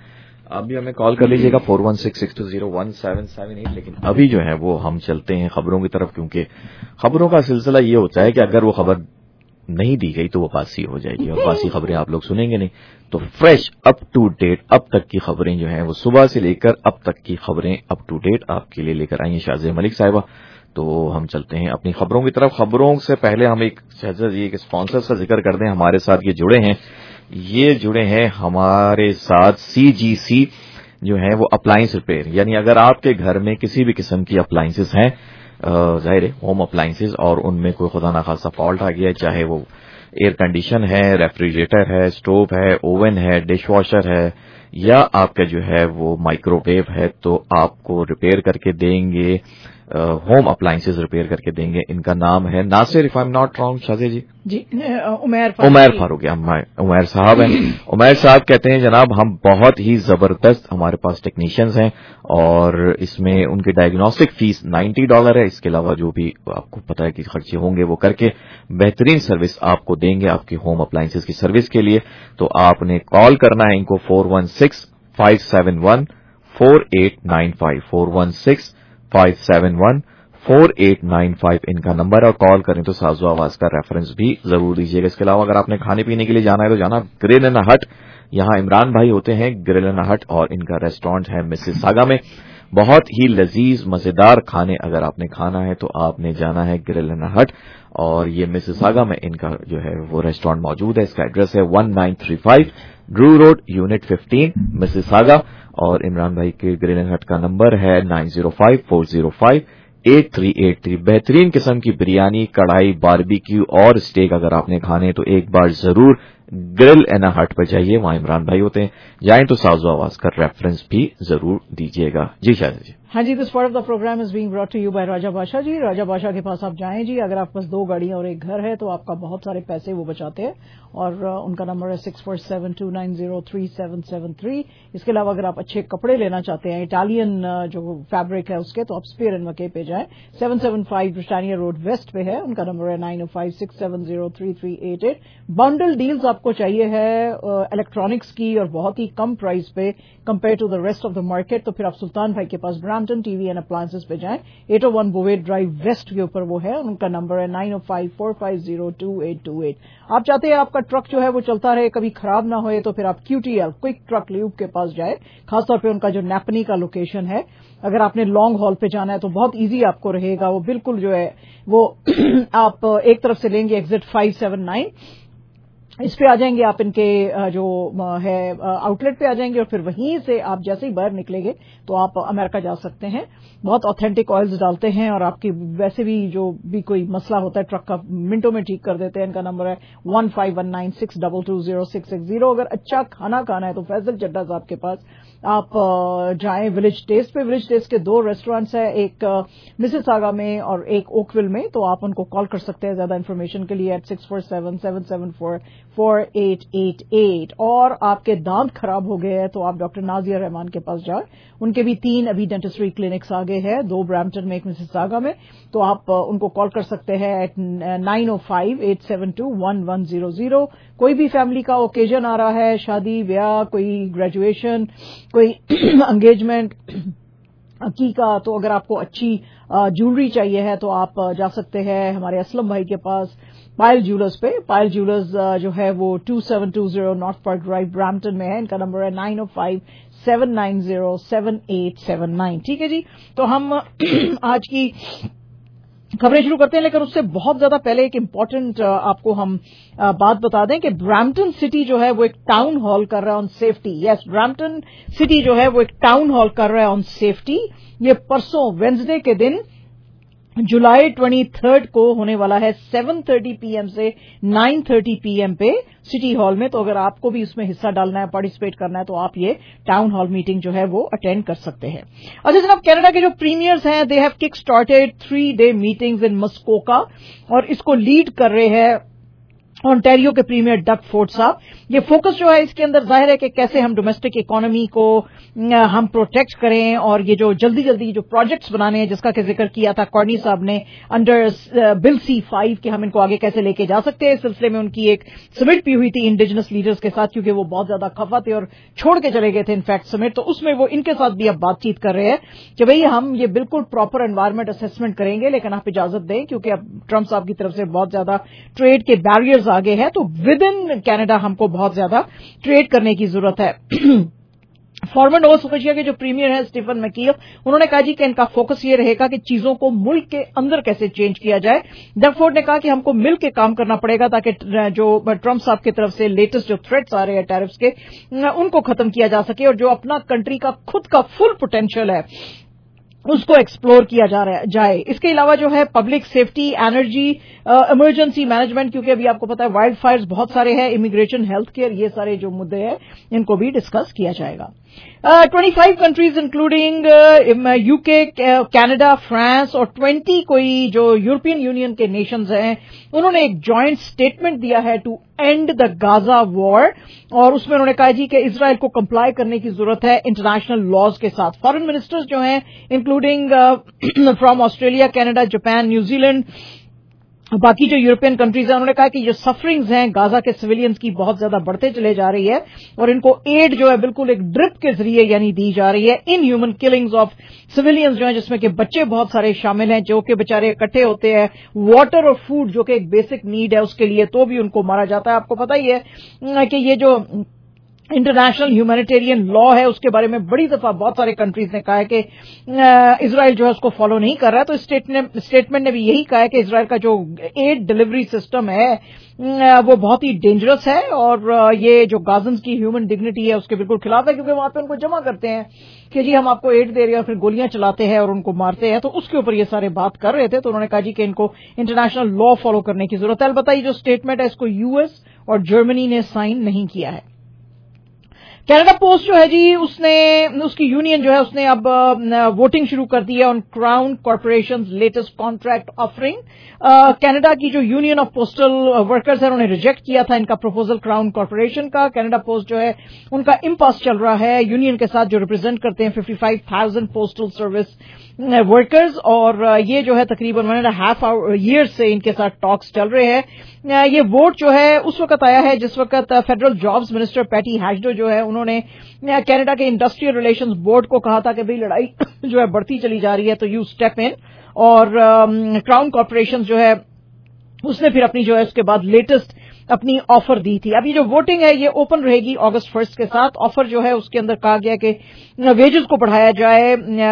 آپ بھی ہمیں کال کر لیجیے گا 4166201778. لیکن ابھی جو ہے وہ ہم چلتے ہیں خبروں کی طرف, کیونکہ خبروں کا سلسلہ یہ ہوتا ہے کہ اگر وہ خبر نہیں دی گئی تو وہ باسی ہو جائے گی, اور باسی خبریں آپ لوگ سنیں گے نہیں. تو فریش اپ ٹو ڈیٹ اب تک کی خبریں جو ہیں وہ صبح سے لے کر اب تک کی خبریں اپ ٹو ڈیٹ آپ کے لیے لے کر آئی ہیں شازیہ ملک صاحبہ. تو ہم چلتے ہیں اپنی خبروں کی طرف. خبروں سے پہلے ہم ایک شہزاد جی ایک اسپانسر کا ذکر کر دیں. ہمارے ساتھ یہ جڑے ہیں ہمارے ساتھ CGC جو ہے وہ اپلائنس ریپیئر. یعنی اگر آپ کے گھر میں کسی بھی قسم کی اپلائنسز ہیں, ظاہر ہے ہوم اپلائنسز, اور ان میں کوئی خدا نخواستہ فالٹ آ گیا ہے, چاہے وہ ایئر کنڈیشن ہے, ریفریجریٹر ہے, اسٹوو ہے, اوون ہے, ڈش واشر ہے, یا آپ کا جو ہے وہ مائکرو ویو ہے, تو آپ کو ریپیئر کر کے دیں گے, ہوم اپلائنسز ریپیئر کر کے دیں گے. ان کا نام ہے Nasir, if I am not wrong Shazia ji, Umair Farooq, Umair sahab ہیں. عمیر صاحب کہتے ہیں جناب ہم بہت ہی زبردست, ہمارے پاس ٹیکنیشینز ہیں, اور اس میں ان کی ڈائگنوسٹک فیس $90 ہے. اس کے علاوہ جو بھی آپ کو پتا ہے کہ خرچے ہوں گے وہ کر کے بہترین سروس آپ کو دیں گے آپ کی ہوم اپلائنسز کی سروس کے لیے. تو آپ نے کال کرنا ہے ان کو 4165714895, 4165714895 ان کا نمبر ہے, اور کال کریں تو سازو آواز کا ریفرنس بھی ضرور دیجیے گا. اس کے علاوہ اگر آپ نے کھانے پینے کے لیے جانا ہے تو جانا گرل اینڈ ہٹ, یہاں عمران بھائی ہوتے ہیں گرل اینڈ ہٹ, اور ان کا ریسٹورینٹ ہے مسیساگا میں. بہت ہی لذیذ مزیدار کھانے اگر آپ نے کھانا ہے تو آپ نے جانا ہے گرل اینڈ ہٹ, اور یہ مسیساگا میں ان کا جو ہے وہ ریسٹورینٹ موجود ہے. اس کا ایڈریس ہے 1935 ڈرو روڈ یونٹ 15 مسیساگا, اور عمران بھائی کے گرل اینڈ ہٹ کا نمبر ہے 9054058383. بہترین قسم کی بریانی, کڑھائی, باربیکیو اور اسٹیک اگر آپ نے کھانے تو ایک بار ضرور گرل اینڈ ہٹ پہ جائیے, وہاں عمران بھائی ہوتے ہیں. جائیں تو سازو آواز کا ریفرنس بھی ضرور دیجیے گا. جی شاہد جی. ہاں جی, this part of the program is being brought to you by Raja Badshah ji. راجا بادشاہ کے پاس آپ جائیں جی. اگر آپ کے پاس 2 گاڑیاں اور ایک گھر ہے تو آپ کا بہت سارے پیسے وہ بچاتے ہیں, اور ان کا نمبر ہے 6472903773. اس کے علاوہ اگر آپ اچھے کپڑے لینا چاہتے ہیں, اٹالین جو فیبرک ہے اس کے, تو آپ اسپیئر اینڈ مکے پہ جائیں. 775 برٹانیہ روڈ ویسٹ پہ ہے. ان کا نمبر ہے 9056703388. بنڈل ڈیلز آپ کو چاہیے ہے الیکٹرانکس کی, اور بہت ہی کم پرائز پہ compare to the rest of the market, تو پھر آپ سلطان بھائی کے پاس Brampton T V and appliances پہ جائیں. 801 بوویٹ ڈرائیو ویسٹ کے اوپر وہ ہے. ان کا نمبر ہے 9054502828. آپ چاہتے ہیں آپ کا ٹرک جو ہے وہ چلتا رہے, کبھی خراب نہ ہوئے, تو پھر آپ QTL کوئک ٹرک لیوب کے پاس جائیں. خاص طور پہ ان کا جو نیپنی کا لوکیشن ہے, اگر آپ نے لانگ ہال پہ جانا ہے تو بہت ایزی آپ کو رہے گا. وہ بالکل جو ہے وہ آپ ایک طرف سے لیں گے ایگزٹ 579, اس پہ آ جائیں گے آپ, ان کے جو ہے آؤٹ لیٹ پہ آ جائیں گے, اور پھر وہیں سے آپ جیسے ہی باہر نکلیں گے تو آپ امریکہ جا سکتے ہیں. بہت آتھینٹک آئلز ڈالتے ہیں, اور آپ کی ویسے بھی جو بھی کوئی مسئلہ ہوتا ہے ٹرک کا منٹوں میں ٹھیک کر دیتے ہیں. ان کا نمبر ہے 151962206660. اگر اچھا کھانا کھانا ہے تو فیصل چڈا صاحب کے پاس آپ جائیں ولیج ٹیسٹ پہ. ولیج ٹیسٹ کے 2 ریسٹورینٹس ہیں, ایک مسیساگا میں اور ایک اوکویل میں, تو آپ ان کو کال کر سکتے ہیں زیادہ انفارمیشن کے لیے 6477744888. اور آپ کے دانت خراب ہو گئے ہیں تو آپ ڈاکٹر نازیہ رحمان کے پاس جائیں. ان کے بھی 3 ابھی ڈینٹسٹری کلینکس آگے ہیں, 2 برامپٹن میں, ایک مسیساگا میں, تو آپ ان کو کال کر سکتے ہیں 9058721100. کوئی بھی فیملی کا اوکیزن آ رہا ہے, شادی بیاہ, کوئی گریجویشن, کوئی انگیجمنٹ, عقیقہ, تو اگر آپ کو اچھی جیولری چاہیے ہے تو آپ جا سکتے ہیں ہمارے اسلم بھائی کے پاس پائل جیولرز پہ. پائل جیولرز جو ہے وہ 2720 نارتھ پارک ڈرائیو برامپٹن میں ہے. ان کا نمبر ہے 9057907879. ٹھیک ہے جی, تو ہم آج کی خبریں شروع کرتے ہیں, لیکن اس سے بہت زیادہ پہلے ایک امپورٹنٹ آپ کو ہم بات بتا دیں کہ برامپٹن سٹی جو ہے وہ ایک ٹاؤن ہال کر رہا ہے on safety. Yes, Brampton city جو ہے وہ ایک ٹاؤن ہال کر رہا ہے آن سیفٹی. یہ پرسوں وینسڈے کے دن جولائی 23 کو ہونے والا ہے 7:30 PM سے 9:30 PM پہ سٹی ہال میں. تو اگر آپ کو بھی اس میں حصہ ڈالنا ہے, پارٹیسپیٹ کرنا ہے, تو آپ یہ ٹاؤن ہال میٹنگ جو ہے وہ اٹینڈ کر سکتے ہیں. اچھا جناب, کینیڈا کے جو پریمیئرز ہیں they have kick started 3-day meetings in Muskoka, اور اس کو لیڈ کر رہے ہیں ऑन्टेरियो के प्रीमियर डग फोर्ड साहब। ये फोकस जो है इसके अंदर जाहिर है कि कैसे हम डोमेस्टिक इकोनॉमी को हम प्रोटेक्ट करें, और ये जो जल्दी जल्दी जो प्रोजेक्ट्स बनाने हैं जिसका कि जिक्र किया था कॉर्नी साहब ने अंडर बिल C5 कि हम इनको आगे कैसे लेके जा सकते हैं। इस सिलसिले में उनकी एक समिट भी हुई थी इंडिजिनस लीडर्स के साथ, क्योंकि वो बहुत ज्यादा खफा थे और छोड़ के चले गए थे इनफैक्ट समिट। तो उसमें वो इनके साथ भी अब बातचीत कर रहे हैं कि भाई हम ये बिल्कुल प्रॉपर एनवायरमेंट असेसमेंट करेंगे, लेकिन आप इजाजत दें क्योंकि अब ट्रंप साहब की तरफ से बहुत ज्यादा ट्रेड के बैरियर्स आगे हैं, तो विद इन कैनेडा हमको बहुत ज्यादा ट्रेड करने की जरूरत है। फॉर्मर नोवा स्कोशिया के जो प्रीमियर हैं स्टीफन मैकील, उन्होंने कहा जी कि इनका फोकस ये रहेगा कि चीजों को मुल्क के अंदर कैसे चेंज किया जाए। डग फोर्ड ने कहा कि हमको मिल के काम करना पड़ेगा ताकि जो ट्रंप साहब की तरफ से लेटेस्ट जो थ्रेट्स आ रहे हैं टैरिफ्स के, उनको खत्म किया जा सके, और जो अपना कंट्री का खुद का फुल पोटेंशियल है उसको एक्सप्लोर किया जाए। इसके अलावा जो है public safety, energy, emergency management, क्योंकि अभी आपको पता है वाइल्ड फायर्स बहुत सारे हैं, इमिग्रेशन, हेल्थ केयर, ये सारे जो मुद्दे हैं इनको भी डिस्कस किया जाएगा। 25 countries including UK, Canada, France और 20 कोई जो यूरोपियन यूनियन के नेशंस हैं, उन्होंने एक जॉइंट स्टेटमेंट दिया है to end the Gaza war, और उसमें उन्होंने कहा जी कि इजराइल को कंप्लाई करने की जरूरत है इंटरनेशनल लॉज के साथ। फॉरेन मिनिस्टर्स जो हैं including from Australia, Canada, Japan, New Zealand, बाकी जो यूरोपियन कंट्रीज हैं, उन्होंने कहा कि जो सफरिंग्स हैं गाजा के सिविलियंस की बहुत ज्यादा बढ़ते चले जा रही है, और इनको एड जो है बिल्कुल एक ड्रिप के जरिए यानी दी जा रही है। Inhuman killings of civilians जो हैं, जिसमें कि बच्चे बहुत सारे शामिल हैं, जो कि बेचारे इकट्ठे होते हैं, वाटर और फूड जो कि एक बेसिक नीड है उसके लिए, तो भी उनको मारा जाता है। आपको पता ही है कि ये जो इंटरनेशनल ह्यूमैनिटेरियन लॉ है उसके बारे में बड़ी दफा बहुत सारे कंट्रीज ने कहा है कि इजराइल जो है उसको फॉलो नहीं कर रहा है। तो स्टेटमेंट ने भी यही कहा है कि इजराइल का जो एड डिलीवरी सिस्टम है वो बहुत ही डेंजरस है, और ये जो गाजन्स की ह्यूमन डिग्निटी है उसके बिल्कुल खिलाफ है, क्योंकि वहां पे उनको जमा करते हैं कि जी हम आपको एड दे रहे हैं और फिर गोलियां चलाते हैं और उनको मारते हैं। तो उसके ऊपर ये सारे बात कर रहे थे। तो उन्होंने कहा जी कि इनको इंटरनेशनल लॉ फॉलो करने की जरूरत है। अलबत्ता ये जो स्टेटमेंट है इसको यूएस और जर्मनी ने साइन नहीं किया है। कनाडा पोस्ट जो है जी उसकी यूनियन जो है उसने अब वोटिंग शुरू कर दी है on crown corporation latest contract offering. Canada की जो यूनियन ऑफ पोस्टल वर्कर्स है उन्होंने रिजेक्ट किया था इनका प्रपोजल क्राउन कॉर्पोरेशन का। कनाडा पोस्ट जो है उनका इम्पास चल रहा है यूनियन के साथ जो रिप्रेजेंट करते हैं 55,000 पोस्टल सर्विस वर्कर्स, और ये जो है तकरीबन 1.5 ईयर से इनके साथ टॉक्स चल रहे हैं। ये वोट जो है उस वक्त आया है जिस वक्त federal jobs minister Patty Hajdu जो है उन्होंने कनाडा के इंडस्ट्रियल रिलेशंस बोर्ड को कहा था कि भाई लड़ाई जो है बढ़ती चली जा रही है तो यू स्टेप इन, और क्राउन कॉर्पोरेशन जो है उसने फिर अपनी जो है उसके बाद लेटेस्ट अपनी ऑफर दी थी। अभी जो वोटिंग है ये ओपन रहेगी अगस्त 1 के साथ। ऑफर जो है उसके अंदर कहा गया कि वेजेस को बढ़ाया जाए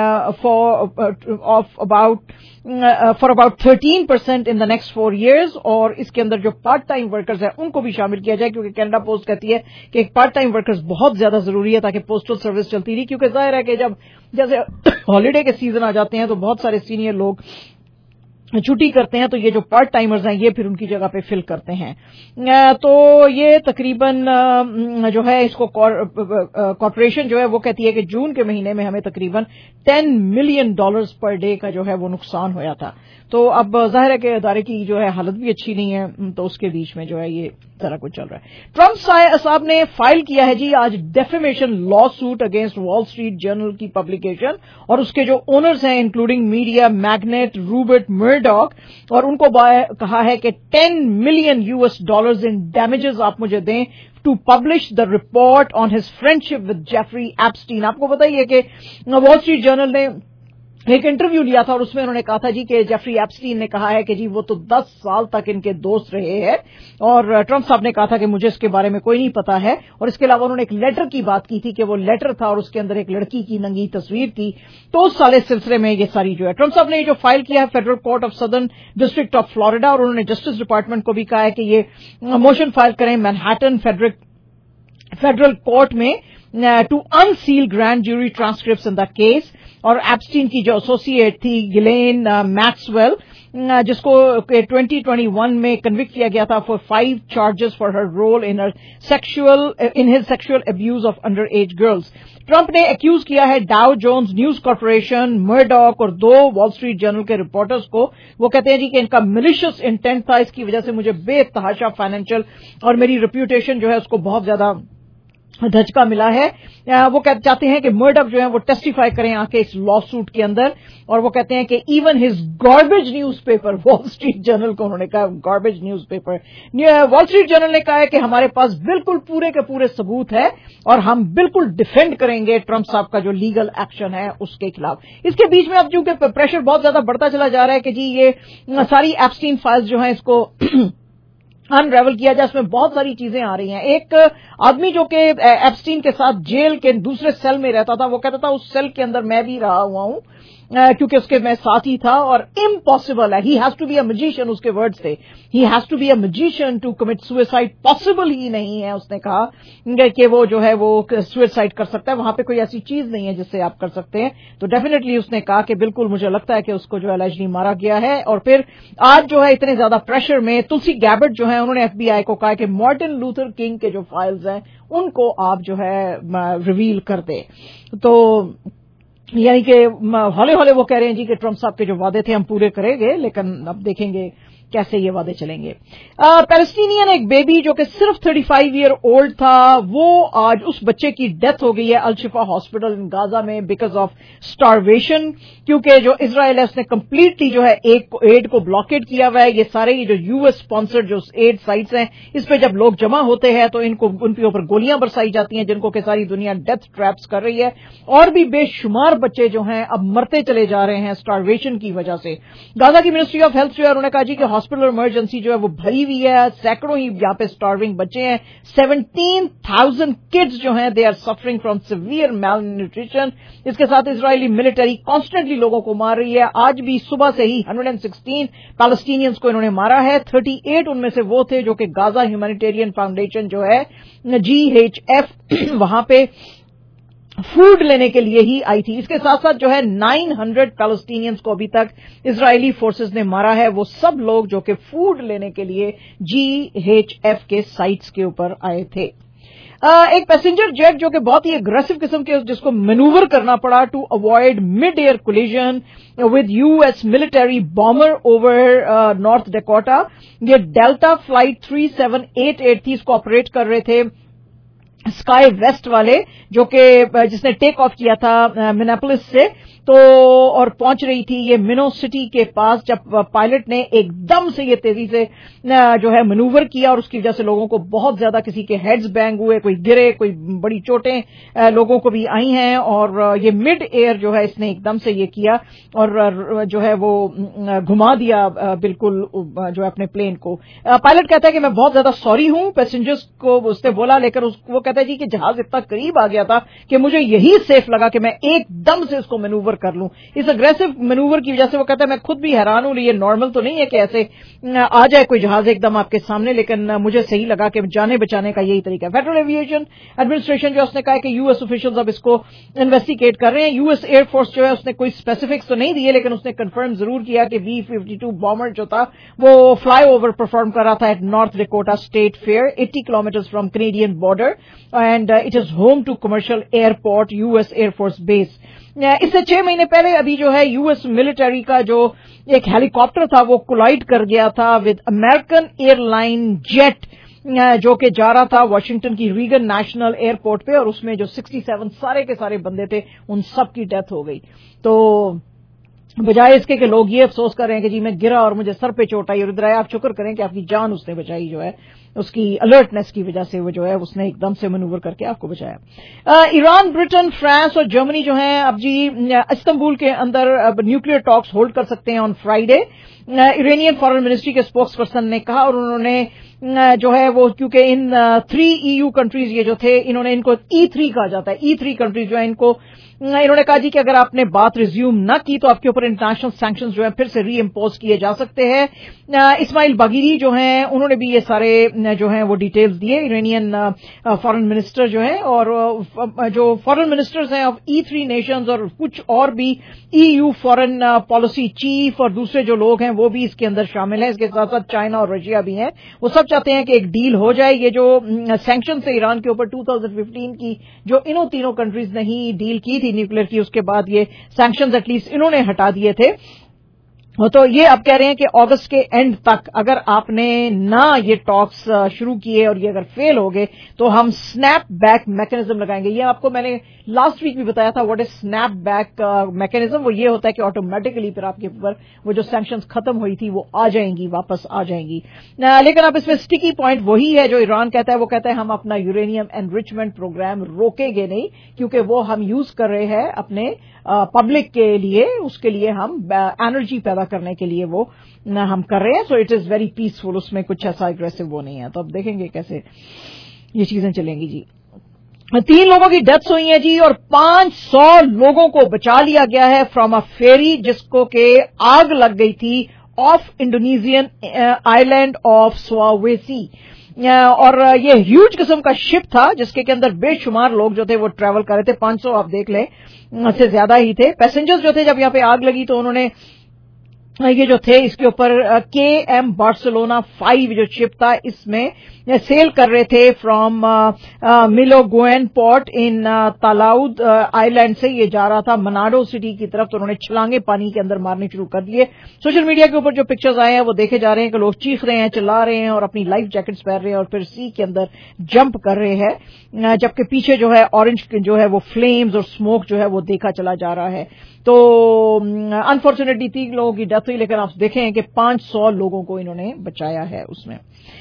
for about 13% in the next 4 years, और इसके अंदर जो पार्ट टाइम वर्कर्स हैं उनको भी शामिल किया जाए, क्योंकि कनाडा पोस्ट कहती है कि पार्ट टाइम वर्कर्स बहुत ज्यादा जरूरी है ताकि पोस्टल सर्विस चलती रही। क्योंकि जाहिर है कि जब जैसे हॉलीडे के सीजन आ जाते हैं तो बहुत सारे सीनियर लोग छुट्टी करते हैं, तो ये जो पार्ट टाइमर्स हैं ये फिर उनकी जगह पे फिल करते हैं। तो ये तकरीबन जो है इसको कॉर्पोरेशन जो है वो कहती है कि जून के महीने में हमें तकरीबन $10 million पर डे का जो है वो नुकसान होया था। तो अब जाहिर है कि अदारे की जो है हालत भी अच्छी नहीं है, तो उसके बीच में जो है ये सारा कुछ चल रहा है। ट्रंप साहब ने फाइल किया है जी आज defamation lawsuit against Wall Street Journal की पब्लिकेशन, और उसके जो ओनर्स हैं including media magnate Rupert Murdoch, और उनको कहा है कि $10 million इन डैमेजेस आप मुझे दें to publish the report on his friendship with Jeffrey Epstein. आपको पता ही है कि वॉल स्ट्रीट जर्नल ने एक इंटरव्यू लिया था और उसमें उन्होंने कहा था जी कि जेफरी एप्स्टीन ने कहा है कि जी वो तो 10 साल तक इनके दोस्त रहे हैं, और ट्रंप साहब ने कहा था कि मुझे इसके बारे में कोई नहीं पता है। और इसके अलावा उन्होंने एक लेटर की बात की थी कि वो लेटर था और उसके अंदर एक लड़की की नंगी तस्वीर थी। तो उस साले सिलसिले में ये सारी जो है ट्रंप साहब ने ये जो फाइल किया है federal court of southern district of Florida, और उन्होंने जस्टिस डिपार्टमेंट को भी कहा है कि ये मोशन फाइल करें मैनहट्टन फेडरल कोर्ट में to unseal grand jury transcripts in the case. और एप्स्टीन की जो एसोसिएट थी गिलेन मैक्सवेल, जिसको 2021 में कन्विक्ट किया गया था for 5 charges for her role in his sexual abuse of under age girls. Trump ने एक्यूज किया है Dow Jones News Corporation, Murdoch और 2 वॉल स्ट्रीट जर्नल के रिपोर्टर्स को। वो कहते हैं जी कि इनका मिलिशियस इंटेंट था, इसकी वजह से मुझे बेतहाशा फाइनेंशियल और मेरी रेप्यूटेशन जो है उसको बहुत ज्यादा धचका मिला है। वो चाहते हैं कि मर्डॉक जो है वो टेस्टिफाई करें आके इस लॉ सूट के अंदर। और वो कहते हैं कि even his garbage newspaper, Wall Street Journal को उन्होंने कहा garbage newspaper, Wall Street Journal ने कहा है कि हमारे पास बिल्कुल पूरे के पूरे सबूत है और हम बिल्कुल डिफेंड करेंगे ट्रंप साहब का जो लीगल एक्शन है उसके खिलाफ। इसके बीच में अब चूंकि प्रेशर बहुत ज्यादा बढ़ता चला जा रहा है कि जी ये सारी एप्स्टीन फाइल्स जो है इसको अनरेवल किया जाए, इसमें बहुत सारी चीजें आ रही हैं। एक आदमी जो कि एप्स्टीन के साथ जेल के दूसरे सेल में रहता था, वो कहता था उस सेल के अंदर मैं भी रहा हुआ हूं क्योंकि उसके मैं साथी था और इम्पॉसिबल है, he has to be a magician, उसके वर्ड्स थे, he has to be a magician to commit suicide, possible ही नहीं है उसने कहा कि वो जो है वो सुसाइड कर सकता है, वहां पे कोई ऐसी चीज नहीं है जिससे आप कर सकते हैं। तो डेफिनेटली उसने कहा कि बिल्कुल मुझे लगता है कि उसको जो एलिजली मारा गया है। और फिर आज जो है इतने ज्यादा प्रेशर में तुलसी गैबर्ट जो है उन्होंने FBI को कहा कि मार्टिन लूथर किंग के जो फाइल्स हैं उनको आप जो है रिवील कर दे। तो यानी कि हौले हौले वो कह रहे हैं जी कि ट्रंप साहब के जो वादे थे हम पूरे करेंगे, लेकिन अब देखेंगे कैसे ये वादे चलेंगे। पैलेस्टीनियन एक बेबी जो कि सिर्फ 35 ईयर ओल्ड था, वो आज उस बच्चे की डेथ हो गई है Al Shifa hospital in Gaza में बिकॉज ऑफ स्टारवेशन, क्योंकि जो इजराइल है उसने कंप्लीटली जो है एड को ब्लॉकेट किया हुआ है। ये सारे ये जो यूएस स्पॉन्सर्ड जो एड साइट्स हैं इस पे जब लोग जमा होते हैं तो इनको उनके ऊपर गोलियां बरसाई जाती हैं, जिनको कि सारी दुनिया डेथ ट्रैप्स कर रही है। और भी बेशुमार बच्चे जो हैं अब मरते चले जा रहे हैं स्टारवेशन की वजह से। गाजा की मिनिस्ट्री ऑफ हेल्थ जो है उन्होंने कहा जी कि हॉस्पिटल इमरजेंसी जो है वो भरी हुई है, सैकड़ों ही यहाँ पे स्टार्विंग बच्चे हैं। 17,000 किड्स जो हैं they are suffering from severe malnutrition. इसके साथ इजरायली मिलिट्री कॉन्स्टेंटली लोगों को मार रही है। आज भी सुबह से ही 116 पैलेस्टीनियंस को इन्होंने मारा है। 38 उनमें से वो थे जो कि गाजा ह्यूमैनिटेरियन फाउंडेशन जो है GHF वहां पे फूड लेने के लिए ही आई थी। इसके साथ साथ जो है 900 पैलेस्टीनियंस को अभी तक इजरायली फोर्सेस ने मारा है, वो सब लोग जो कि फूड लेने के लिए GHF के साइट्स के ऊपर आए थे। एक पैसेंजर जेट जो कि बहुत ही एग्रेसिव किस्म के जिसको मैनूवर करना पड़ा to avoid mid air collision with US military bomber over North Dakota. ये डेल्टा फ्लाइट 3788 थी, इसको ऑपरेट कर रहे थे स्काई वेस्ट वाले जो कि जिसने टेक ऑफ किया था मिनेपोलिस से, तो और पहुंच रही थी ये मिनो सिटी के पास, जब पायलट ने एकदम से ये तेजी से जो है मैनूवर किया और उसकी वजह से लोगों को बहुत ज्यादा किसी के हेड्स बैंग हुए, कोई गिरे, कोई बड़ी चोटें लोगों को भी आई हैं। और ये मिड एयर जो है इसने एकदम से ये किया और जो है वो घुमा दिया बिल्कुल जो है अपने प्लेन को। पायलट कहता है कि मैं बहुत ज्यादा सॉरी हूं पैसेंजर्स को, उसने बोला, लेकर वो कहता है जी कि जहाज इतना करीब आ गया था कि मुझे यही सेफ लगा कि मैं एकदम से इसको मैनूवर कर लूं। इस अग्रेसिव मैनूवर की वजह से वो कहता है मैं खुद भी हैरान हूं, ये नॉर्मल तो नहीं है कि ऐसे आ जाए कोई जहाज एकदम आपके सामने, लेकिन मुझे सही लगा कि जाने बचाने का यही तरीका है। फेडरल एविएशन एडमिनिस्ट्रेशन जो उसने कहा कि US ऑफिशियल्स अब इसको इन्वेस्टिगेट कर रहे हैं। US एयरफोर्स जो है उसने कोई स्पेसिफिक्स तो नहीं दिए, लेकिन उसने कंफर्म जरूर किया कि B-52 बॉम्बर जो था वो फ्लाईओवर परफॉर्म कर रहा था at North Dakota state fair 80 kilometres from Canadian border and it is home to commercial airport US air force base. इससे 6 महीने पहले अभी जो है US मिलिट्री का जो एक हेलीकॉप्टर था वो कोलाइड कर गया था विद अमेरिकन एयरलाइन जेट जो कि जा रहा था वाशिंगटन की रीगन नेशनल एयरपोर्ट पे, और उसमें जो 67 सारे के सारे बंदे थे उन सब की डेथ हो गई। तो बजाय इसके कि लोग ये अफसोस कर रहे हैं कि जी मैं गिरा और मुझे सर पे चोट आई और इधर आया, आप शुक्र करें कि आपकी जान उसने बचाई, जो है उसकी अलर्टनेस की वजह से वो जो है उसने एकदम से मैनूवर करके आपको बचाया। ईरान, ब्रिटेन, फ्रांस और जर्मनी जो है अब जी इस्तांबुल के अंदर अब न्यूक्लियर टॉक्स होल्ड कर सकते हैं on Friday. Iranian foreign ministry के स्पोक्स पर्सन ने कहा, और उन्होंने जो है वो, क्योंकि इन 3 EU कंट्रीज ये जो थे, इन्होंने इनको E3 कहा जाता है, E3 कंट्रीज जो है इनको, इन्होंने कहा जी कि अगर आपने बात रिज्यूम न की तो आपके ऊपर इंटरनेशनल सैंक्शंस जो है फिर से री इम्पोज किए जा सकते हैं। इस्माइल बागीरी जो हैं उन्होंने भी ये सारे जो हैं वो डिटेल्स दिए, ईरानियन फॉरेन मिनिस्टर जो हैं, और जो फॉरेन मिनिस्टर्स हैं ऑफ E3 नेशंस और कुछ और भी EU फॉरेन पॉलिसी चीफ और दूसरे जो लोग हैं वो भी इसके अंदर शामिल हैं। इसके साथ साथ चाइना और रशिया भी हैं। वो सब चाहते हैं कि एक डील हो जाए। ये जो सैंक्शन है ईरान के ऊपर 2015 की, जो इन्हों तीनों कंट्रीज ने ही डील की थी न्यूक्लियर की, उसके बाद ये सैंक्शंस एटलीस्ट इन्होंने हटा दिए थे। तो ये अब कह रहे हैं कि अगस्त के एंड तक अगर आपने ना ये टॉक्स शुरू किए और ये अगर फेल हो गए तो हम स्नैप बैक मैकेनिज्म लगाएंगे। ये आपको मैंने लास्ट वीक भी बताया था what is snapback mechanism. वो ये होता है कि ऑटोमेटिकली फिर आपके ऊपर वो जो सैंक्शंस खत्म हुई थी वो आ जाएंगी, वापस आ जाएंगी। लेकिन अब इसमें स्टिकी पॉइंट वही है जो ईरान कहता है। वो कहता है हम अपना यूरेनियम एनरिचमेंट प्रोग्राम रोकेंगे नहीं, क्योंकि वो हम यूज कर रहे हैं अपने पब्लिक के लिए, उसके लिए हम एनर्जी पैदा करने के लिए वो हम कर रहे हैं। So it is very peaceful, उसमें कुछ ऐसा एग्रेसिव वो नहीं है। तो अब देखेंगे कैसे ये चीजें चलेंगी जी। 3 लोगों की डेथ्स हुई हैं जी, और 500 लोगों को बचा लिया गया है फ्रॉम अ फेरी जिसको के आग लग गई थी of Indonesian island of Sulawesi. और ये ह्यूज किस्म का शिप था जिसके के अंदर बेशुमार लोग जो थे वो ट्रैवल कर रहे थे। 500 आप देख लें से ज्यादा ही थे। पैसेंजर्स जो थे जब यहां पे आग लगी तो उन्होंने ये जो थे इसके ऊपर KM बार्सिलोना 5 जो शिप था इसमें सेल कर रहे थे from Melonguane port in Talaud island से ये जा रहा था मनाडो सिटी की तरफ। तो उन्होंने छलांगे पानी के अंदर मारनी शुरू कर दिए। सोशल मीडिया के ऊपर जो पिक्चर्स आए हैं वो देखे जा रहे हैं कि लोग चीख रहे हैं, चिल्ला रहे हैं और अपनी लाइफ जैकेट्स पहन रहे हैं और फिर सी के अंदर जंप कर रहे हैं, जबकि पीछे जो है ऑरेंज जो है वो फ्लेम्स और स्मोक जो है वो देखा चला जा रहा है। तो अनफॉर्चुनेटली 3 लोगों की डेथ हुई, लेकिन आप देखें कि 500 लोगों को इन्होंने बचाया है उसमें।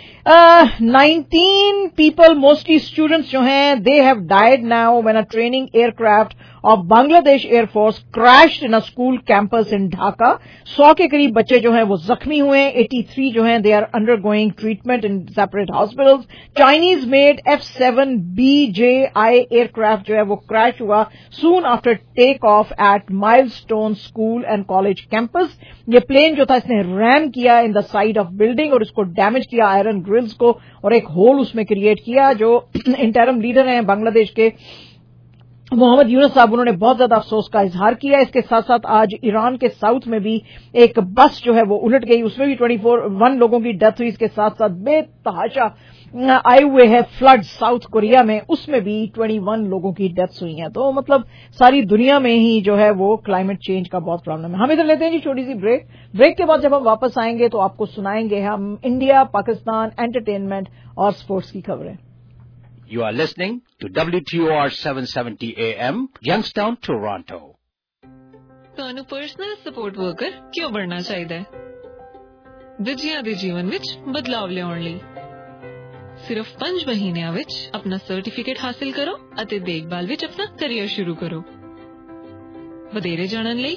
19 people, mostly students जो हैं, they have died now when a training aircraft of Bangladesh Air Force crashed in a school campus in Dhaka. 100 के करीब बच्चे जो हैं वो जख्मी हुए। 83 जो हैं they are undergoing treatment in separate hospitals. Chinese made F-7BJI aircraft जो है वो crash हुआ soon after takeoff at Milestone School and College campus. ये प्लेन जो था इसने रैम किया in the side of building और इसको डैमेज किया आयरन ग्रिल्स को और एक होल उसमें क्रिएट किया। जो इंटरिम लीडर हैं बांग्लादेश के मोहम्मद यूनुस साहब, उन्होंने बहुत ज्यादा अफसोस का इजहार किया। इसके साथ साथ आज ईरान के साउथ में भी एक बस जो है वो उलट गई, उसमें भी 1 लोगों की डेथ हुई। इसके साथ साथ बेतहाशा आए हुए हैं फ्लड साउथ कोरिया में, उसमें भी 21 लोगों की डेथ्स हुई हैं। तो मतलब सारी दुनिया में ही जो है वो क्लाइमेट चेंज का बहुत प्रॉब्लम है। हम इधर लेते हैं जी छोटी सी ब्रेक के बाद जब हम वापस आएंगे तो आपको सुनाएंगे हम इंडिया, पाकिस्तान, एंटरटेनमेंट और स्पोर्ट्स की खबरें। You are listening to WTOR 770 AM, Youngstown, Toronto. ਤੁਹਾਨੂੰ ਪਰਸਨਲ ਸਪੋਰਟ ਵਰਕਰ ਕਿਉਂ ਬਣਨਾ ਚਾਹੀਦਾ ਹੈ? ਦੂਜਿਆਂ ਦੇ ਜੀਵਨ ਵਿੱਚ ਬਦਲਾਵ ਲਿਆਉਣ ਲਈ ਸਿਰਫ 5 ਮਹੀਨਿਆਂ ਵਿੱਚ ਆਪਣਾ ਸਰਟੀਫਿਕੇਟ ਹਾਸਲ ਕਰੋ ਅਤੇ ਦੇਖਭਾਲ ਵਿੱਚ ਆਪਣਾ ਕੈਰੀਅਰ ਸ਼ੁਰੂ ਕਰੋ। ਵਧੇਰੇ ਜਾਣਨ ਲਈ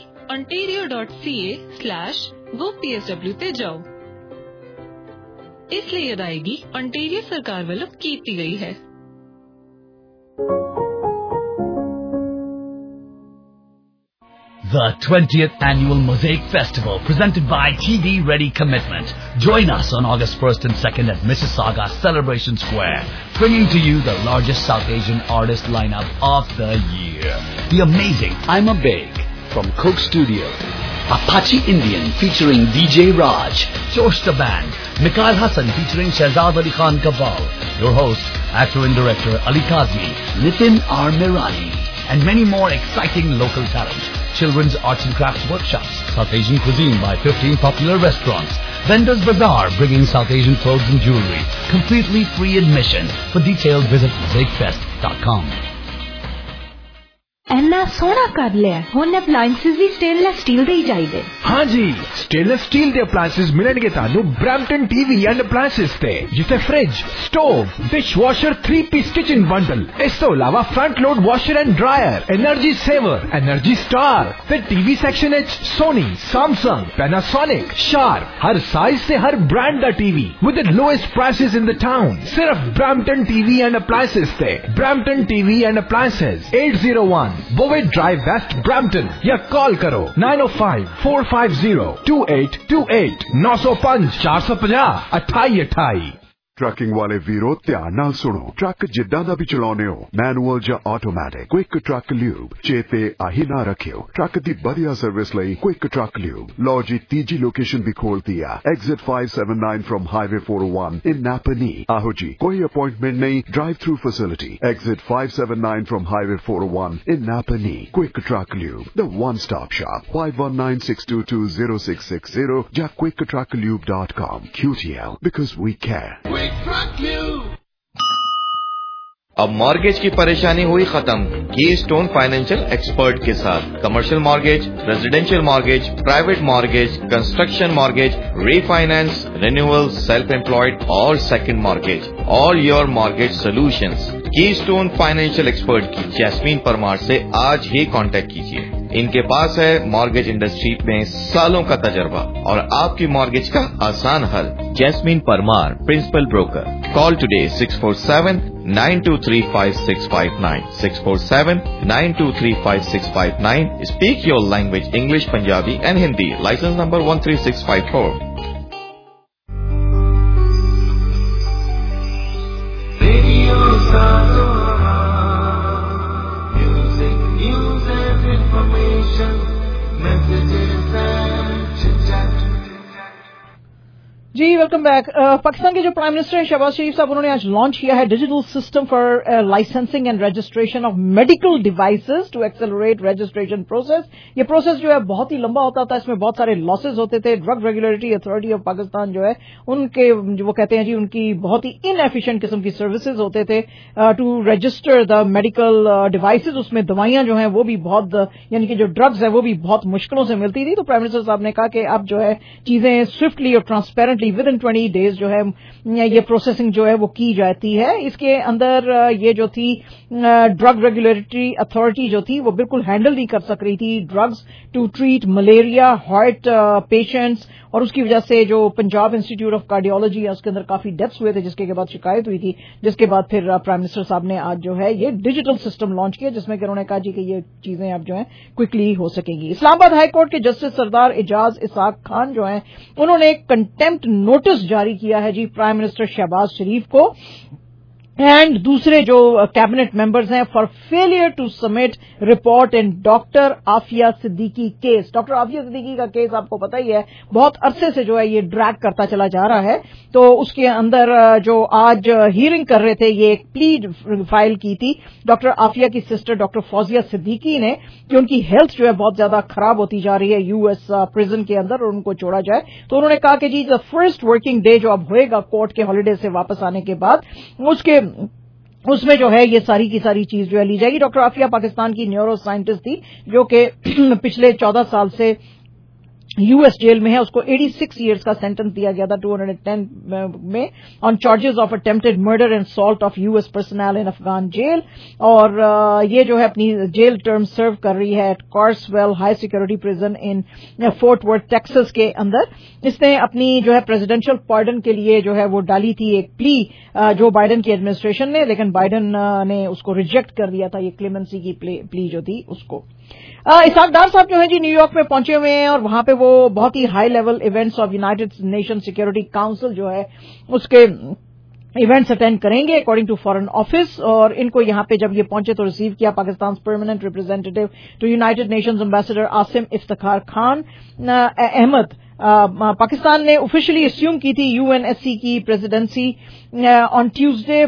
ontario.ca/gopsw ਤੇ ਜਾਓ। ਇਸ ਲਈ ਅਦਾਇਗੀ ontario ਸਰਕਾਰ ਵੱਲੋਂ ਕੀਤੀ ਗਈ ਹੈ। The 20th Annual Mosaic Festival, presented by TV Ready Commitment. Join us on August 1st and 2nd at Mississauga Celebration Square, bringing to you the largest South Asian artist lineup of the year. The amazing I'm a Big from Coke Studio, Apache Indian featuring DJ Raj, Josh the Band, Mikhail Hassan featuring Shahzad Ali Khan Kabal, your host, actor and director Ali Kazmi, Nitin R. Mirani, and many more exciting local talent. Children's arts and crafts workshops, South Asian cuisine by 15 popular restaurants, Vendors Bazaar bringing South Asian clothes and jewelry, completely free admission. For details visit mosaicfest.com. ਇੰਨਾ ਸੋਹਣਾ ਕਰ ਲਿਆ। ਹੁਣ ਅਪਲਾਈਐਂਸਿਸ ਵੀ stainless steel ਦੇ ਹੀ ਚਾਹੀਦੇ। हाँ जी, stainless steel ਦੇ ਅਪਲਾਈਐਂਸਿਸ ਮਿਲਣਗੇ ਤੁਹਾਨੂੰ ਬ੍ਰੈਂਪਟਨ ਟੀਵੀ ਐਂਡ ਅਪਲਾਈਐਂਸਿਸ ਤੇ, ਜਿੱਥੇ fridge, stove, dishwasher 3-piece kitchen bundle, ਇਸ ਤੋਂ ਇਲਾਵਾ front load washer and dryer, energy saver, energy star ਤੇ ਟੀਵੀ ਸੈਕਸ਼ਨ ਵਿੱਚ ਸੋਨੀ, ਸੈਮਸੰਗ, ਪੈਨਾਸੋਨਿਕ, ਸ਼ਾਰਪ, ਹਰ ਸਾਈਜ਼ ਤੇ ਹਰ ਬ੍ਰਾਂਡ ਦਾ TV with the lowest prices in the town. सिर्फ ब्रैम्पटन टीवी एंड अप्लायंसेस पे। Brampton TV and appliances 801 Bovaird Drive West Brampton, या call करो 905-450-2828 905 450 2828। ਟਰੱਕਿੰਗ ਵਾਲੇ ਵੀਰੋ ਧਿਆਨ ਨਾਲ ਸੁਣੋ। ਟਰੱਕ ਜਿੱਦਾਂ ਦਾ ਵੀ ਚਲਾਉਨੇ ਹੋ, ਮੈਨੂਅਲ ਜਾਂ ਆਟੋਮੈਟਿਕ, ਕੁਇਕ ਟਰੱਕ ਲਿਊਬ ਚੇਤੇ ਆਹੀ ਨਾ ਰੱਖਿਓ। ਟਰੱਕ ਦੀ ਵਧੀਆ ਸਰਵਿਸ ਲਈ ਕੁਇਕ ਟਰੱਕ ਲਿਊਬ। ਲਓ ਜੀ, ਤੀਜੀ ਲੋਕੇਸ਼ਨ ਵੀ ਖੋਲਤੀ ਆ, exit 579 from highway 401 in Napanee. ਆਹੋ ਜੀ, ਕੋਈ ਅਪਾਇੰਟਮੈਂਟ ਨਹੀਂ, drive through facility. Exit 579 from highway 401 in Napanee. Quick Truck Lube, the one-stop shop. 519-622-0660 ਜਾਂ quicktrucklube.com. QTL, because we care. अब मॉर्गेज की परेशानी हुई खत्म कीस्टोन फाइनेंशियल एक्सपर्ट के साथ। Commercial mortgage, residential mortgage, private mortgage, construction mortgage, refinance, renewal, self employed और second mortgage, all your mortgage solutions. Keystone Financial expert की जैस्मीन परमार से आज ही कांटेक्ट कीजिए। इनके पास है मॉर्गेज इंडस्ट्री में सालों का तजर्बा और आपकी मॉर्गेज का आसान हल। Jasmine Parmar, principal broker. Call today 647-923-5659 647-923-5659। Speak your language, English, Punjabi and Hindi. License number 13654. Radio music, news and information, messages and chit-chat. जी वेलकम बैक। पाकिस्तान के जो प्राइम मिनिस्टर हैं शहबाज शरीफ साहब, उन्होंने आज लॉन्च किया है digital system for licensing and registration of medical devices to accelerate registration process. ये प्रोसेस जो है बहुत ही लंबा होता था, इसमें बहुत सारे लॉसेस होते थे। Drug Regulatory Authority of Pakistan जो है उनके जो वो कहते हैं जी, उनकी बहुत ही इनएफिशिएंट किस्म की सर्विसेज होते थे to register the medical devices. उसमें दवाइयां जो हैं वो भी बहुत, यानी कि जो ड्रग्स है वो भी बहुत मुश्किलों से मिलती थी। तो प्राइम मिनिस्टर साहब ने कहा कि अब जो है चीजें स्विफ्टली और ट्रांसपेरेंटली विद इन 20 डेज जो है ये प्रोसेसिंग जो है वो की जाती है। इसके अंदर ये जो थी ड्रग रेगुलेटरी अथॉरिटी जो थी वो बिल्कुल हैंडल नहीं कर सक रही थी drugs to treat malaria, heart patients, और उसकी वजह से जो पंजाब इंस्टीट्यूट ऑफ कार्डियोलॉजी है उसके अंदर काफी डेथ्स हुए थे, जिसके बाद शिकायत हुई थी। जिसके बाद फिर प्राइम मिनिस्टर साहब ने आज जो है ये डिजिटल सिस्टम लॉन्च किया, जिसमें कि उन्होंने कहा जी कि ये चीजें अब जो है क्विकली हो सकेंगी। इस्लामाबाद हाई कोर्ट के जस्टिस सरदार एजाज इसाक खान जो है उन्होंने एक कंटेम्प्ट नोटिस जारी किया है जी प्राइम मिनिस्टर शहबाज शरीफ को एंड दूसरे जो कैबिनेट मेंबर्स हैं for failure to submit report in doctor Aafia Siddiqui case. Doctor Aafia Siddiqui का केस आपको पता ही है, बहुत अरसे से जो है ये ड्रैग करता चला जा रहा है। तो उसके अंदर जो आज हियरिंग कर रहे थे, ये एक प्ली फाइल की थी डॉक्टर आफिया की सिस्टर डॉक्टर फौजिया सिद्दीकी ने कि उनकी हेल्थ जो है बहुत ज्यादा खराब होती जा रही है यूएस प्रिजन के अंदर और उनको छोड़ा जाए। तो उन्होंने कहा कि जी द फर्स्ट वर्किंग डे जो अब होएगा कोर्ट के हॉलीडे से वापस आने के बाद उसमें जो है ये सारी की सारी चीज जो है ली जाएगी। डॉक्टर आफिया पाकिस्तान की न्यूरो साइंटिस्ट थी जो कि पिछले 14 साल से यूएस जेल में है। उसको 86 इयर्स का सेंटेंस दिया गया था 210 में on charges of attempted murder and assault of US personnel in Afghan jail. और ये जो है अपनी जेल टर्म सर्व कर रही है at Carswell high security prison in Fort Worth Texas के अंदर। इसने अपनी जो है प्रेसिडेंशियल पार्डन के लिए जो है वो डाली थी एक प्ली जो बाइडेन की एडमिनिस्ट्रेशन ने, लेकिन बाइडेन ने उसको रिजेक्ट कर दिया था, ये क्लेमेंसी की प्ली जो थी उसको। इसाक डार साहब जो है जी न्यूयॉर्क में पहुंचे हुए हैं और वहां पे वो बहुत ही high level events of United Nation Security Council जो है उसके इवेंट्स अटेंड करेंगे अकॉर्डिंग टू फॉरेन ऑफिस। और इनको यहां पे जब ये पहुंचे तो रिसीव किया Pakistan permanent representative to United Nations ambassador Asim Iftikhar Khan Ahmad Pakistan ने ऑफिशियली अस्यूम की थी यूएनएससी की presidency on Tuesday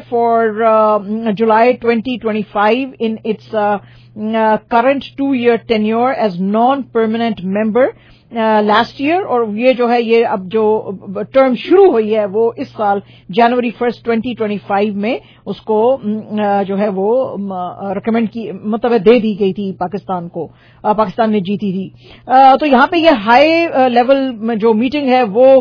for July 2025 in its current 2-year tenure as non-permanent member last year, और ये जो है ये अब जो टर्म शुरू हुई है वो इस साल जनवरी 1 2025 में उसको जो है वो रिकमेंड की मतलब दे दी गई थी पाकिस्तान को, पाकिस्तान ने जीती थी। तो यहाँ पे ये हाई लेवल जो मीटिंग है वो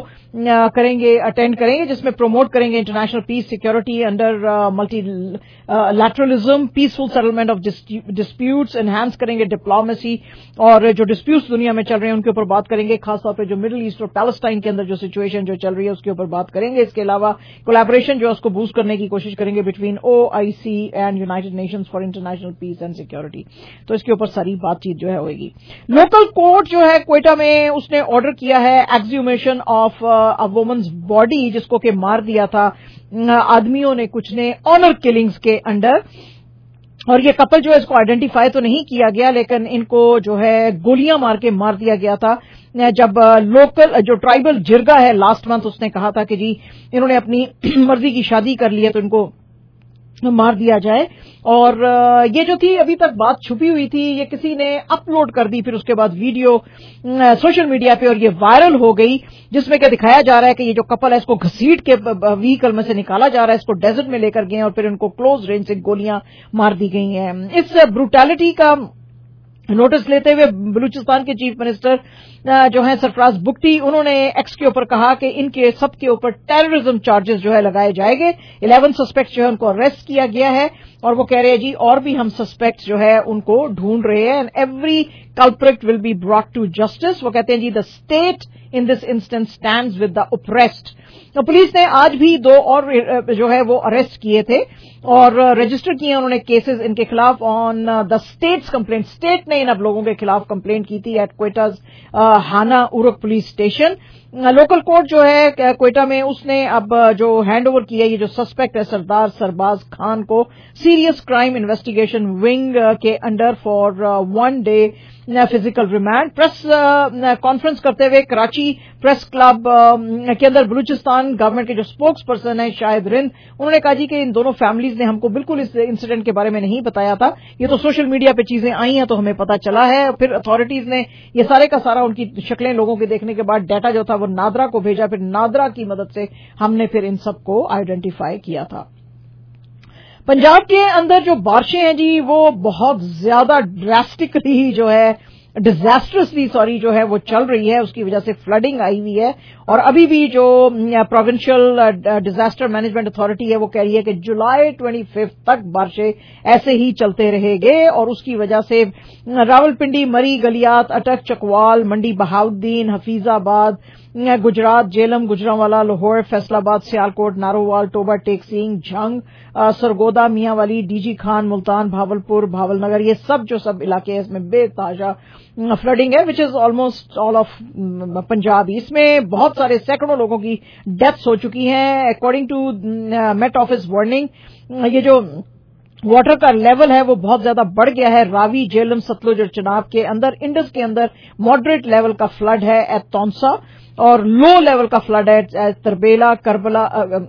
अटेंड करेंगे जिसमें प्रमोट करेंगे international peace security under multilateralism, peaceful settlement of disputes, enhance करेंगे डिप्लोमेसी और जो डिस्प्यूट्स दुनिया में चल रहे हैं उनके ऊपर बात करेंगे, खासतौर पे जो मिडिल ईस्ट और पैलेस्टाइन के अंदर जो सिचुएशन जो चल रही है उसके ऊपर बात करेंगे। इसके अलावा कोलैबोरेशन जो है उसको बूस्ट करने की कोशिश करेंगे between OIC and United Nations for international peace and security. तो इसके ऊपर सारी बातचीत जो है होगी। लोकल कोर्ट जो है क्वेटा में उसने ऑर्डर किया है exhumation of a woman's body जिसको कि मार दिया था आदमियों ने कुछ ने ऑनर किलिंग्स के अंडर, और ये कपल जो है इसको आइडेंटिफाई तो नहीं किया गया लेकिन इनको जो है गोलियां मार के मार दिया गया था। जब लोकल जो ट्राइबल जिरगा है लास्ट मंथ उसने कहा था कि जी इन्होंने अपनी मर्जी की शादी कर ली है तो इनको मार दिया जाए, और ये जो थी अभी तक बात छुपी हुई थी, ये किसी ने अपलोड कर दी फिर उसके बाद वीडियो सोशल मीडिया पे और ये वायरल हो गई जिसमें क्या दिखाया जा रहा है कि ये जो कपल है इसको घसीट के व्हीकल में से निकाला जा रहा है, इसको डेजर्ट में लेकर गए और फिर इनको क्लोज रेंज से गोलियां मार दी गई हैं। इस ब्रूटैलिटी का नोटिस लेते हुए बलूचिस्तान के चीफ मिनिस्टर जो हैं सरफराज बुगटी, उन्होंने एक्स के ऊपर कहा कि इनके सबके ऊपर टेररिज्म चार्जेस जो है लगाए जाएंगे। 11 सस्पेक्ट जो है उनको अरेस्ट किया गया है और वो कह रहे हैं जी और भी हम सस्पेक्ट जो है उनको ढूंढ रहे हैं and every culprit will be brought to justice. वो कहते हैं जी the state in this instance stands with the oppressed. तो पुलिस ने आज भी 2 और जो है वो अरेस्ट किए थे और रजिस्टर किए उन्होंने केसेस इनके खिलाफ on the state's complaint. State ने इन अब लोगों के खिलाफ कंप्लेंट की थी at Quetta's Hana Urak police station. Local court जो है क्वेटा में उसने अब जो हैंड ओवर किया ये जो सस्पेक्ट है सरदार सरबाज खान को सीरियस क्राइम इन्वेस्टिगेशन विंग के under for 1 day physical remand. Press conference करते हुए कराची प्रेस क्लब के अंदर बलूचिस्तान गवर्नमेंट के जो स्पोक्स पर्सन है शाहिद रिंद, उन्होंने कहा जी कि इन दोनों फैमिलीज ने हमको बिल्कुल इस इंसिडेंट के बारे में नहीं बताया था, ये तो सोशल मीडिया पे चीजें आई हैं तो हमें पता चला है। फिर अथॉरिटीज ने ये सारे का सारा उनकी शक्लें लोगों के देखने के बाद डाटा जो था वो नादरा को भेजा, फिर नादरा की मदद से हमने फिर इन सबको आइडेंटिफाई किया था। पंजाब के अंदर जो बारिशें हैं जी वो बहुत ज्यादा ड्रास्टिकली जो है डिजास्टरसली जो है वो चल रही है, उसकी वजह से फ्लडिंग आई हुई है और अभी भी जो प्रोविंशियल डिजास्टर मैनेजमेंट अथॉरिटी है वो कह रही है कि जुलाई 25 तक बारिशें ऐसे ही चलते रहेंगे और उसकी वजह से रावलपिंडी, मरी, गलियात, अटक, चकवाल, मंडी बहाउद्दीन, हफीजाबाद, गुजरात, जेलम, गुजरांवाला, लाहौर, फैसलाबाद, सियालकोट, नारोवाल, टोबा, टेकसिंग, झंग, सरगोदा, मियांवाली, डीजी खान, मुल्तान, भावलपुर, भावलनगर, ये सब जो सब इलाके हैं इसमें बेतहाशा फ्लडिंग है which is almost all of Punjab. इसमें बहुत सारे सैकड़ों लोगों की डेथ्स हो चुकी हैं according to met office warning. ये जो वाटर का लेवल है वो बहुत ज्यादा बढ़ गया है। रावी, जेलम, सतलुज और चिनाब के अंदर, इंडस के अंदर मॉडरेट लेवल का फ्लड है एट तौंसा और लो लेवल का फ्लड है तरबेला, करबला,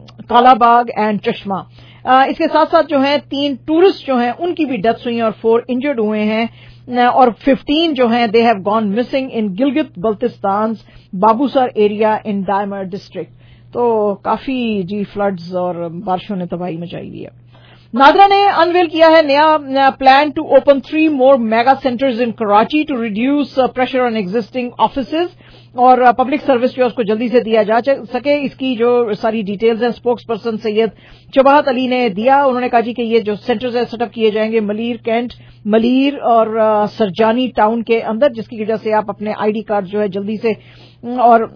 कालाबाग एंड चश्मा। इसके साथ साथ जो है 3 टूरिस्ट जो हैं उनकी भी डेथ्स हुई हैं और 4 इंजर्ड हुए हैं और 15 जो हैं they have gone missing in Gilgit Baltistan Babusar area in Diamer district. तो काफी जी फ्लड्स और बारिशों ने तबाही मचाई हुई है। नादरा ने अनवेल किया है नया plan to open 3 more mega centres in Karachi to reduce pressure on existing offices और पब्लिक सर्विस जो है उसको जल्दी से दिया जा सके। इसकी जो सारी डिटेल्स हैं स्पोक्स पर्सन सैयद चबाहत अली ने दिया। उन्होंने कहा जी कि ये जो सेंटर्स है सेटअप किए जाएंगे मलीर कैंट, मलीर और सरजानी टाउन के अंदर, जिसकी वजह से आप अपने आईडी कार्ड जो है जल्दी से और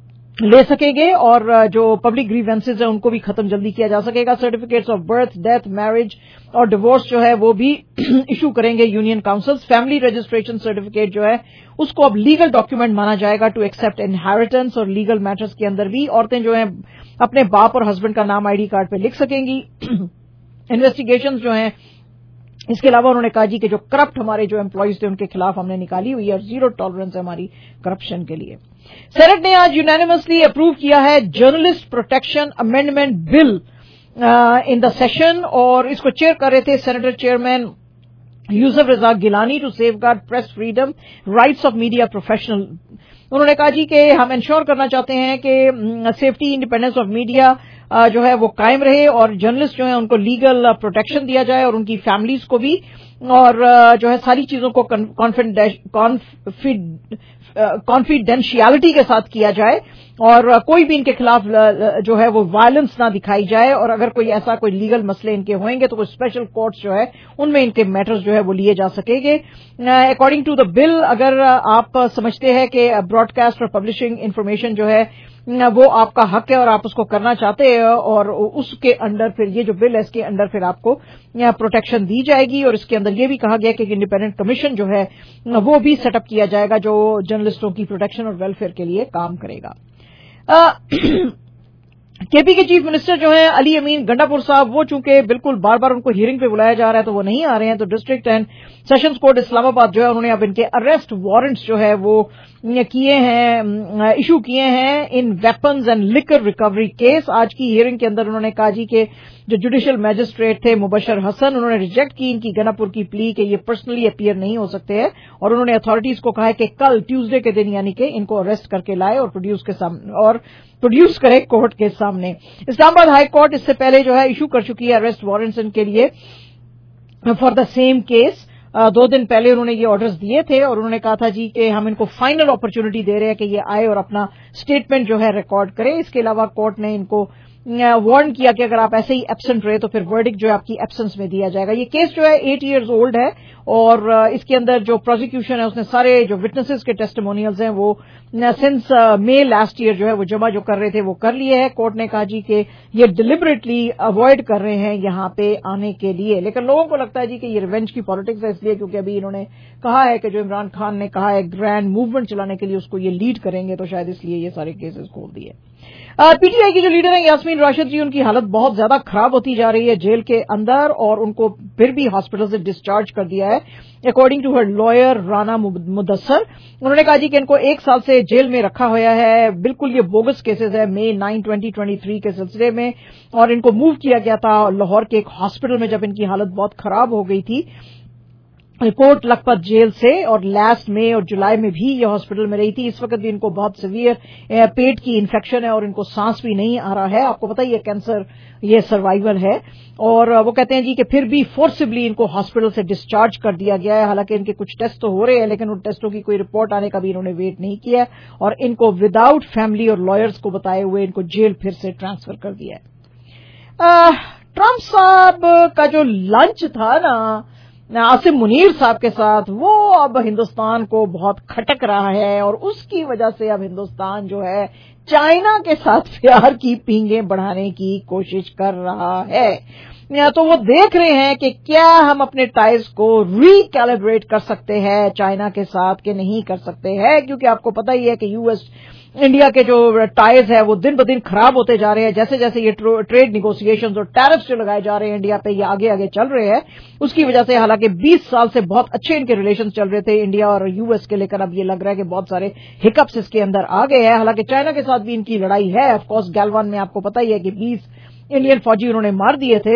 ले सकेंगे और जो पब्लिक ग्रीवेंसेज है उनको भी खत्म जल्दी किया जा सकेगा। Certificates of birth, death, marriage और डिवोर्स जो है वो भी इशू करेंगे union councils. Family registration certificate जो है उसको अब लीगल डॉक्यूमेंट माना जाएगा टू एक्सेप्ट इनहेरिटेंस और लीगल मैटर्स के अंदर भी औरतें जो है अपने बाप और हस्बैंड का नाम आईडी कार्ड पे लिख सकेंगी। इन्वेस्टिगेशंस जो हैं इसके अलावा उन्होंने कहा जी कि जो करप्ट हमारे जो एम्प्लॉइज थे उनके खिलाफ हमने निकाली हुई है और जीरो टॉलरेंस है हमारी करप्शन के लिए। सेनेट ने आज यूनानिमसली अप्रूव किया है journalist protection amendment bill in the session, और इसको चेयर कर रहे थे senator chairman Yusuf Razaq Gilani to safeguard press freedom, rights of media professional. उन्होंने कहा जी कि हम इंश्योर करना चाहते हैं कि सेफ्टी इंडिपेंडेंस ऑफ मीडिया जो है वो कायम रहे और जर्नलिस्ट जो है उनको लीगल प्रोटेक्शन दिया जाए और उनकी फैमिलीज को भी, और जो है सारी चीजों को कॉन्फिडेंशियलिटी के साथ किया जाए और कोई भी इनके खिलाफ जो है वो वायलेंस ना दिखाई जाए, और अगर कोई ऐसा कोई लीगल मसले इनके होंगे तो कोई स्पेशल कोर्ट्स जो है उनमें इनके मैटर्स जो है वो लिए जा सकेंगे। अकॉर्डिंग टू द बिल, अगर आप समझते हैं कि ब्रॉडकास्ट और पब्लिशिंग इंफॉर्मेशन जो है वो आपका हक है और आप उसको करना चाहते हैं, और उसके अंडर फिर ये जो बिल है इसके अंडर फिर आपको प्रोटेक्शन दी जाएगी। और इसके अंदर ये भी कहा गया कि इंडिपेंडेंट कमीशन जो है वो भी सेटअप किया जाएगा जो जर्नलिस्टों की प्रोटेक्शन और वेलफेयर के लिए काम करेगा। केपी के चीफ मिनिस्टर जो है अली अमीन गंडापुर साहब, वो चूंकि बिल्कुल बार बार उनको हियरिंग पे बुलाया जा रहा है तो वो नहीं आ रहे हैं, तो district and sessions court Islamabad जो है उन्होंने अब इनके अरेस्ट वारंट्स जो है वो किए हैं, इशू किए हैं in weapons and liquor recovery case. आज की हियरिंग के अंदर उन्होंने कहा जी कि जो जुडिशियल मैजिस्ट्रेट थे मुबशर हसन, उन्होंने रिजेक्ट की इनकी गंडापुर की प्ली कि ये पर्सनली अपीयर नहीं हो सकते हैं, और उन्होंने अथॉरिटीज को कहा है कि कल ट्यूसडे के दिन यानी कि इनको अरेस्ट करके लाए और प्रोड्यूस करे कोर्ट के सामने। इस्लामाबाद हाई कोर्ट इससे पहले जो है इशू कर चुकी है अरेस्ट वारंट्स इनके लिए फॉर द सेम केस। 2 दिन पहले उन्होंने ये ऑर्डर्स दिए थे और उन्होंने कहा था जी कि हम इनको फाइनल अपॉर्चुनिटी दे रहे हैं कि ये आए और अपना स्टेटमेंट जो है रिकॉर्ड करें। इसके अलावा कोर्ट ने इनको वार्न किया कि अगर आप ऐसे ही एब्सेंट रहे तो फिर वर्डिक्ट जो है आपकी एब्सेंस में दिया जाएगा। ये केस जो है 8 years ओल्ड है और इसके अंदर जो प्रोसिक्यूशन है उसने सारे जो विटनेसेस के टेस्टिमोनियल्स हैं वो सिंस मई लास्ट ईयर जो है वो जमा जो कर रहे थे वो कर लिए है। कोर्ट ने कहा जी कि ये डिलिबरेटली अवॉइड कर रहे हैं यहां पे आने के लिए, लेकिन लोगों को लगता है जी कि ये रिवेंज की पॉलिटिक्स है, इसलिए क्योंकि अभी इन्होंने कहा है कि जो इमरान खान ने कहा है ग्रैंड मूवमेंट चलाने के लिए उसको ये लीड करेंगे, तो शायद इसलिए ये सारे केसेस खोल दिए। पीटीआई की जो लीडर है यास्मीन राशिद जी, उनकी हालत बहुत ज्यादा खराब होती जा रही है जेल के अंदर और उनको फिर भी हॉस्पिटल से डिस्चार्ज कर दिया है। According to her lawyer Rana Mudassar, उन्होंने कहा जी कि इनको 1 साल से जेल में रखा हुआ है, बिल्कुल ये बोगस केसेस है May 9, 2023 के सिलसिले में, और इनको मूव किया गया था लाहौर के एक हॉस्पिटल में जब इनकी हालत बहुत खराब हो गई थी रिपोर्ट लखपत जेल से, और लास्ट मई और जुलाई में भी ये हॉस्पिटल में रही थी। इस वक्त भी इनको बहुत सीवियर पेट की इन्फेक्शन है और इनको सांस भी नहीं आ रहा है। आपको पता ही है कैंसर ये सर्वाइवल है, और वो कहते हैं जी कि फिर भी फोर्सिबली इनको हॉस्पिटल से डिस्चार्ज कर दिया गया है। हालांकि इनके कुछ टेस्ट तो हो रहे हैं लेकिन उन टेस्टों की कोई रिपोर्ट आने का भी इन्होंने वेट नहीं किया और इनको विदाउट फैमिली और लॉयर्स को बताए हुए इनको जेल फिर से ट्रांसफर कर दिया है। ट्रंप साहब का जो लंच था ना आसिम मुनीर साहब के साथ, वो अब हिंदुस्तान को बहुत खटक रहा है और उसकी वजह से अब हिंदुस्तान जो है चाइना के साथ प्यार की पींगें बढ़ाने की कोशिश कर रहा है। तो वो देख रहे हैं कि क्या हम अपने टाइज को रिकैलिब्रेट कर सकते हैं चाइना के साथ कि नहीं कर सकते हैं, क्योंकि आपको पता ही है कि यूएस इंडिया के जो टाइज है वो दिन ब दिन खराब होते जा रहे हैं। जैसे जैसे ये ट्रेड निगोशिएशंस और टैरिफ्स जो लगाए जा रहे हैं इंडिया पे, ये आगे आगे चल रहे हैं उसकी वजह से। हालांकि 20 साल से बहुत अच्छे इनके रिलेशंस चल रहे थे इंडिया और यूएस के, लेकर अब ये लग रहा है कि बहुत सारे हिकअप्स इसके अंदर आ गए हैं। हालांकि चाइना के साथ भी इनकी लड़ाई है। ऑफकोर्स गैलवान में आपको पता ही है कि 20 इंडियन फौजी उन्होंने मार दिए थे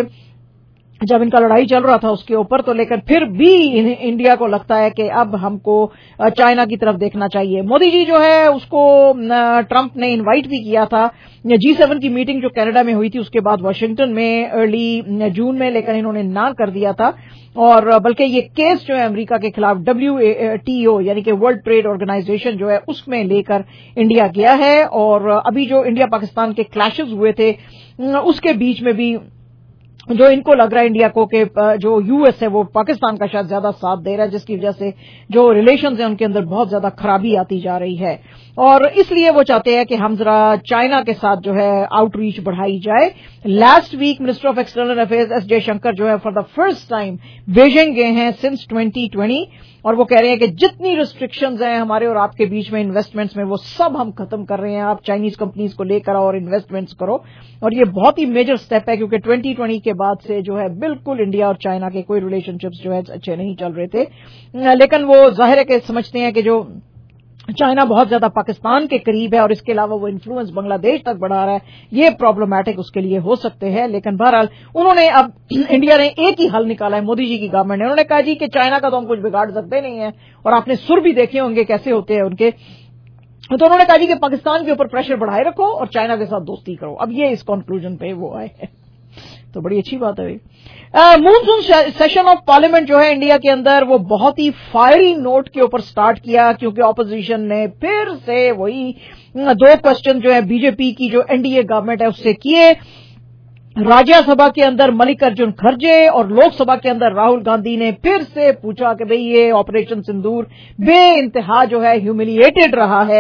जब इनका लड़ाई चल रहा था उसके ऊपर, तो लेकिन फिर भी इंडिया को लगता है कि अब हमको चाइना की तरफ देखना चाहिए। मोदी जी जो है उसको ट्रंप ने इनवाइट भी किया था G7 की मीटिंग जो कनाडा में हुई थी उसके बाद वाशिंगटन में अर्ली जून में, लेकिन इन्होंने ना कर दिया था। और बल्कि ये केस जो है अमेरिका के खिलाफ WTO यानी कि वर्ल्ड ट्रेड ऑर्गेनाइजेशन जो है उसमें लेकर इंडिया गया है। और अभी जो इंडिया पाकिस्तान के क्लैशेस हुए थे उसके बीच में भी जो इनको लग रहा है इंडिया को कि जो यूएस है वो पाकिस्तान का शायद ज्यादा साथ दे रहा है, जिसकी वजह से जो रिलेशंस हैं उनके अंदर बहुत ज्यादा खराबी आती जा रही है। और इसलिए वो चाहते हैं कि हम जरा चाइना के साथ जो है आउटरीच बढ़ाई जाए। Last week minister of external affairs S Jaishankar जो है for the first time Beijing गए हैं सिंस 2020, और वो कह रहे हैं कि जितनी रिस्ट्रिक्शंस हैं हमारे और आपके बीच में इन्वेस्टमेंट्स में वो सब हम खत्म कर रहे हैं। आप चाइनीज कंपनीज को लेकर आओ और इन्वेस्टमेंट्स करो। और ये बहुत ही मेजर स्टेप है क्योंकि 2020 के बाद से जो है बिल्कुल इंडिया और चाइना के कोई रिलेशनशिप्स जो है अच्छे नहीं चल रहे थे, लेकिन वो जाहिर है कि समझते हैं कि जो चाइना बहुत ज्यादा पाकिस्तान के करीब है और इसके अलावा वो इन्फ्लुएंस बांग्लादेश तक बढ़ा रहा है, ये प्रॉब्लमैटिक उसके लिए हो सकते हैं। लेकिन बहरहाल उन्होंने अब इंडिया ने एक ही हल निकाला है, मोदी जी की गवर्नमेंट ने, उन्होंने कहा जी कि चाइना का तो हम कुछ बिगाड़ सकते नहीं है, और आपने सुर भी देखे होंगे कैसे होते हैं उनके, तो उन्होंने कहा जी कि पाकिस्तान के ऊपर प्रेशर बढ़ाए रखो और चाइना के साथ दोस्ती करो। अब ये इस कंक्लूजन पे वो आए हैं, तो बड़ी अच्छी बात है। मॉनसून सेशन ऑफ पार्लियामेंट जो है इंडिया के अंदर वो बहुत ही फायरी नोट के ऊपर स्टार्ट किया, क्योंकि ऑपोजिशन ने फिर से वही 2 क्वेश्चन जो है बीजेपी की जो एनडीए गवर्नमेंट है उससे किए। राज्यसभा के अंदर मल्लिकार्जुन खड़गे और लोकसभा के अंदर राहुल गांधी ने फिर से पूछा कि भाई ये ऑपरेशन सिंदूर बे इंतहा जो है ह्यूमिलिएटिंग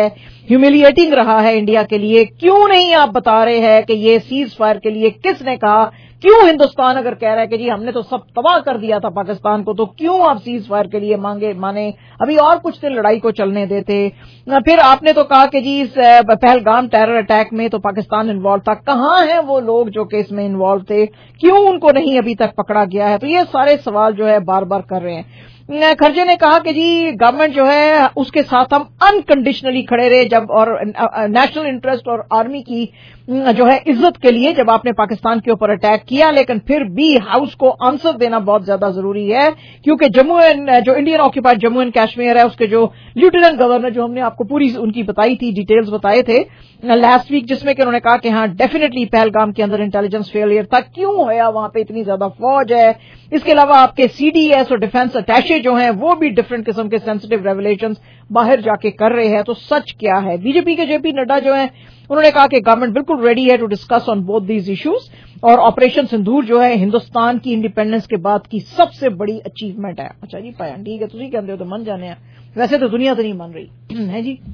रहा है इंडिया के लिए, क्यों नहीं आप बता रहे हैं कि ये सीज फायर के लिए किसने कहा, क्यों हिंदुस्तान अगर कह रहा है कि जी हमने तो सब तबाह कर दिया था पाकिस्तान को, तो क्यों आप सीज फायर के लिए माने, अभी और कुछ दिन लड़ाई को चलने देते। फिर आपने तो कहा कि जी इस पहलगाम टेरर अटैक में तो पाकिस्तान इन्वॉल्व था, कहां हैं वो लोग जो कि इसमें इन्वॉल्व थे, क्यों उनको नहीं अभी तक पकड़ा गया है। तो ये सारे सवाल जो है बार बार कर रहे हैं। खड़गे ने कहा कि जी गवर्नमेंट जो है उसके साथ हम अनकंडीशनली खड़े रहे जब, और नेशनल इंटरेस्ट और आर्मी की जो है इज्जत के लिए जब आपने पाकिस्तान के ऊपर अटैक किया, लेकिन फिर भी हाउस को आंसर देना बहुत ज्यादा जरूरी है, क्योंकि जो Indian occupied Jammu and Kashmir है उसके जो लेफ्टिनेंट गवर्नर जो हमने आपको पूरी उनकी बताई थी, डिटेल्स बताए थे लास्ट वीक, जिसमें कि उन्होंने कहा कि हाँ डेफिनेटली पहलगाम के अंदर इंटेलिजेंस फेलियर था, क्यों होया, वहां पे इतनी ज्यादा फौज है। इसके अलावा आपके सीडीएस और डिफेंस अटैचे जो हैं वो भी डिफरेंट किस्म के सेंसिटिव रेवलेशंस बाहर जाके कर रहे हैं, तो सच क्या है। बीजेपी के जेपी नड्डा जो है उन्होंने कहा कि गवर्नमेंट बिल्कुल रेडी है to discuss on both these issues, और ऑपरेशन सिंदूर जो है हिंदुस्तान की इंडिपेंडेंस के बाद की सबसे बड़ी अचीवमेंट है। अच्छा जी पायन ठीक है, तुम कहते हो तो मन जाने हैं, वैसे तो दुनिया तो नहीं मान रही है जी,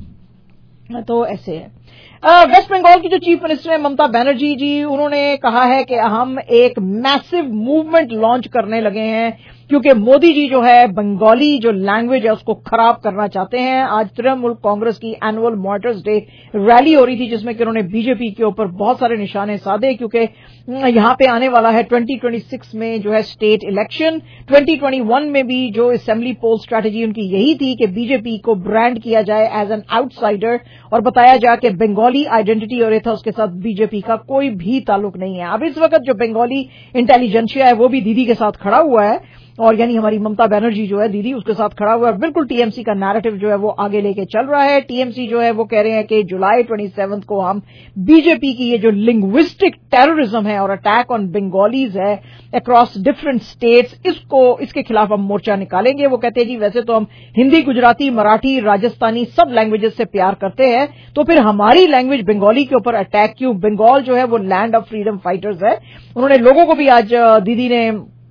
तो ऐसे है। वेस्ट बंगाल की जो चीफ मिनिस्टर है ममता बनर्जी जी, उन्होंने कहा है कि हम एक मैसिव मूवमेंट लॉन्च करने लगे हैं, क्योंकि मोदी जी जो है बंगाली जो लैंग्वेज है उसको खराब करना चाहते हैं। आज तृणमूल कांग्रेस की एनुअल मार्टर्स डे रैली हो रही थी, जिसमें कि उन्होंने बीजेपी के ऊपर बहुत सारे निशाने साधे, क्योंकि यहां पे आने वाला है 2026 में जो है स्टेट इलेक्शन। 2021 में भी जो असेंबली पोल स्ट्रैटेजी उनकी यही थी कि बीजेपी को ब्रांड किया जाए एज एन आउटसाइडर और बताया जाए कि बंगाली आइडेंटिटी और एथस के साथ बीजेपी का कोई भी ताल्लुक नहीं है। अब इस वक्त जो बंगाली इंटेलिजेंशिया है वो भी दीदी के साथ खड़ा हुआ है, और यानी हमारी ममता बनर्जी जो है दीदी उसके साथ खड़ा हुआ है, बिल्कुल टीएमसी का नैरेटिव जो है वो आगे लेके चल रहा है। टीएमसी जो है वो कह रहे हैं कि जुलाई 27 को हम बीजेपी की ये जो लिंग्विस्टिक टेररिज्म है और अटैक ऑन बंगालीज है अक्रॉस डिफरेंट स्टेट्स, इसके खिलाफ हम मोर्चा निकालेंगे। वो कहते हैं जी वैसे तो हम हिंदी, गुजराती, मराठी, राजस्थानी सब लैंग्वेजेस से प्यार करते हैं, तो फिर हमारी लैंग्वेज बंगाली के ऊपर अटैक क्यों। बंगाल जो है वो लैंड ऑफ फ्रीडम फाइटर्स है। उन्होंने लोगों को भी आज दीदी ने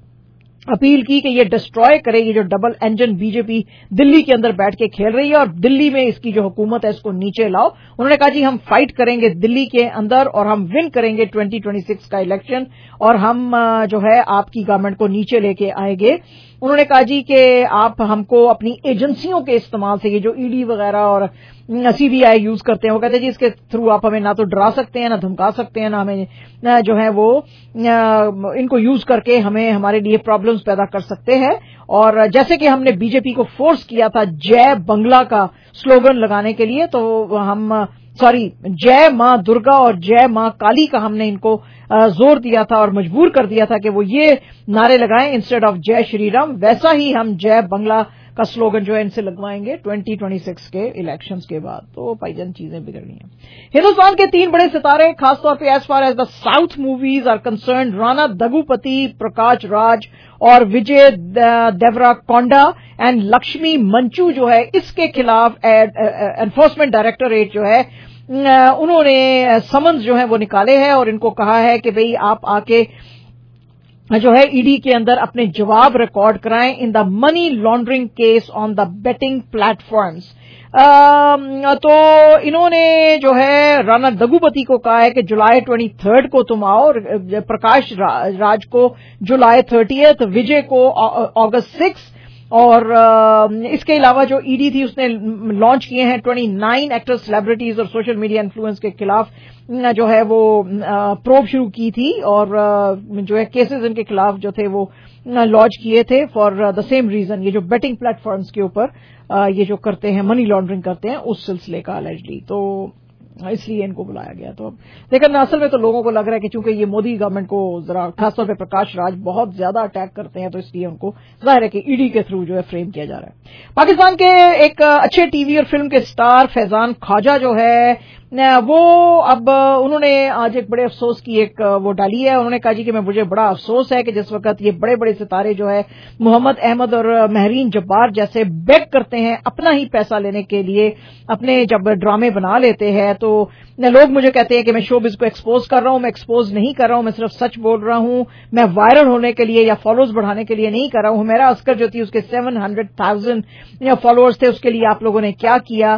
अपील की कि ये डिस्ट्रॉय करेगी जो डबल इंजन बीजेपी दिल्ली के अंदर बैठ के खेल रही है, और दिल्ली में इसकी जो हुकूमत है इसको नीचे लाओ। उन्होंने कहा जी हम फाइट करेंगे दिल्ली के अंदर और हम विन करेंगे 2026 का इलेक्शन, और हम जो है आपकी गवर्नमेंट को नीचे लेके आएंगे। उन्होंने कहा जी कि आप हमको अपनी एजेंसियों के इस्तेमाल से, ये जो ईडी वगैरह और सीबीआई यूज करते हैं, वो कहते हैं जी इसके थ्रू आप हमें ना तो डरा सकते हैं, ना धमका सकते हैं, ना हमें जो है वो इनको यूज करके हमें हमारे लिए प्रॉब्लम्स पैदा कर सकते हैं। और जैसे कि हमने बीजेपी को फोर्स किया था जय बंगला का स्लोगन लगाने के लिए, तो हम जय मां दुर्गा और जय मां काली का हमने इनको जोर दिया था और मजबूर कर दिया था कि वो ये नारे लगाएं इंस्टेड ऑफ जय श्री राम। वैसा ही हम जय बंगला का स्लोगन जो है इनसे लगवाएंगे 2026 के इलेक्शंस के बाद। तो भाईजान चीजें बिगड़नी है। हिंदुस्तान के 3 बड़े सितारे खासतौर पे as far as the south movies are concern, Rana Daggubati, Prakash Raj और विजय देवराकोंडा एंड लक्ष्मी मंचू जो है, इसके खिलाफ एनफोर्समेंट डायरेक्टोरेट जो है उन्होंने समन्स जो है वो निकाले हैं और इनको कहा है कि भाई आप आके जो है ईडी के अंदर अपने जवाब रिकॉर्ड कराएं in the money laundering case on the betting platforms. तो इन्होंने जो है राणा दगुपति को कहा है कि जुलाई 23 को तुम आओ, प्रकाश राज को जुलाई 30, विजय को अगस्त 6 और इसके अलावा जो ईडी थी उसने लॉन्च किए हैं 29 एक्टर्स, सेलिब्रिटीज और सोशल मीडिया इन्फ्लुएंस के खिलाफ जो है वो प्रोब शुरू की थी और जो है केसेस इनके खिलाफ जो थे वो लॉन्च किए थे फॉर द सेम रीजन, ये जो बेटिंग प्लेटफॉर्म्स के ऊपर ये जो करते हैं, मनी लॉन्ड्रिंग करते हैं, उस सिलसिले का अलैजली, तो इसलिए इनको बुलाया गया। तो लेकिन असल में तो लोगों को लग रहा है कि चूंकि ये मोदी गवर्नमेंट को जरा खासतौर पे प्रकाश राज बहुत ज्यादा अटैक करते हैं, तो इसलिए उनको जाहिर है कि ईडी के थ्रू जो है फ्रेम किया जा रहा है। पाकिस्तान के एक अच्छे टीवी और फिल्म के स्टार फैजान ख्वाजा जो है वो अब उन्होंने आज एक बड़े अफसोस की एक वो डाली है। उन्होंने कहा जी कि मुझे बड़ा अफसोस है कि जिस वक्त ये बड़े बड़े सितारे जो है मोहम्मद अहमद और महरीन जब्बार जैसे बेग करते हैं अपना ही पैसा लेने के लिए, अपने जब ड्रामे बना लेते हैं, तो लोग मुझे कहते हैं कि मैं शोबिज को एक्सपोज कर रहा हूं। मैं एक्सपोज नहीं कर रहा हूं, मैं सिर्फ सच बोल रहा हूं। मैं वायरल होने के लिए या फॉलोअर्स बढ़ाने के लिए नहीं कर रहा हूं। मेरा अस्कर जो थी उसके 700,000 फॉलोअर्स थे, उसके लिए आप लोगों ने क्या किया।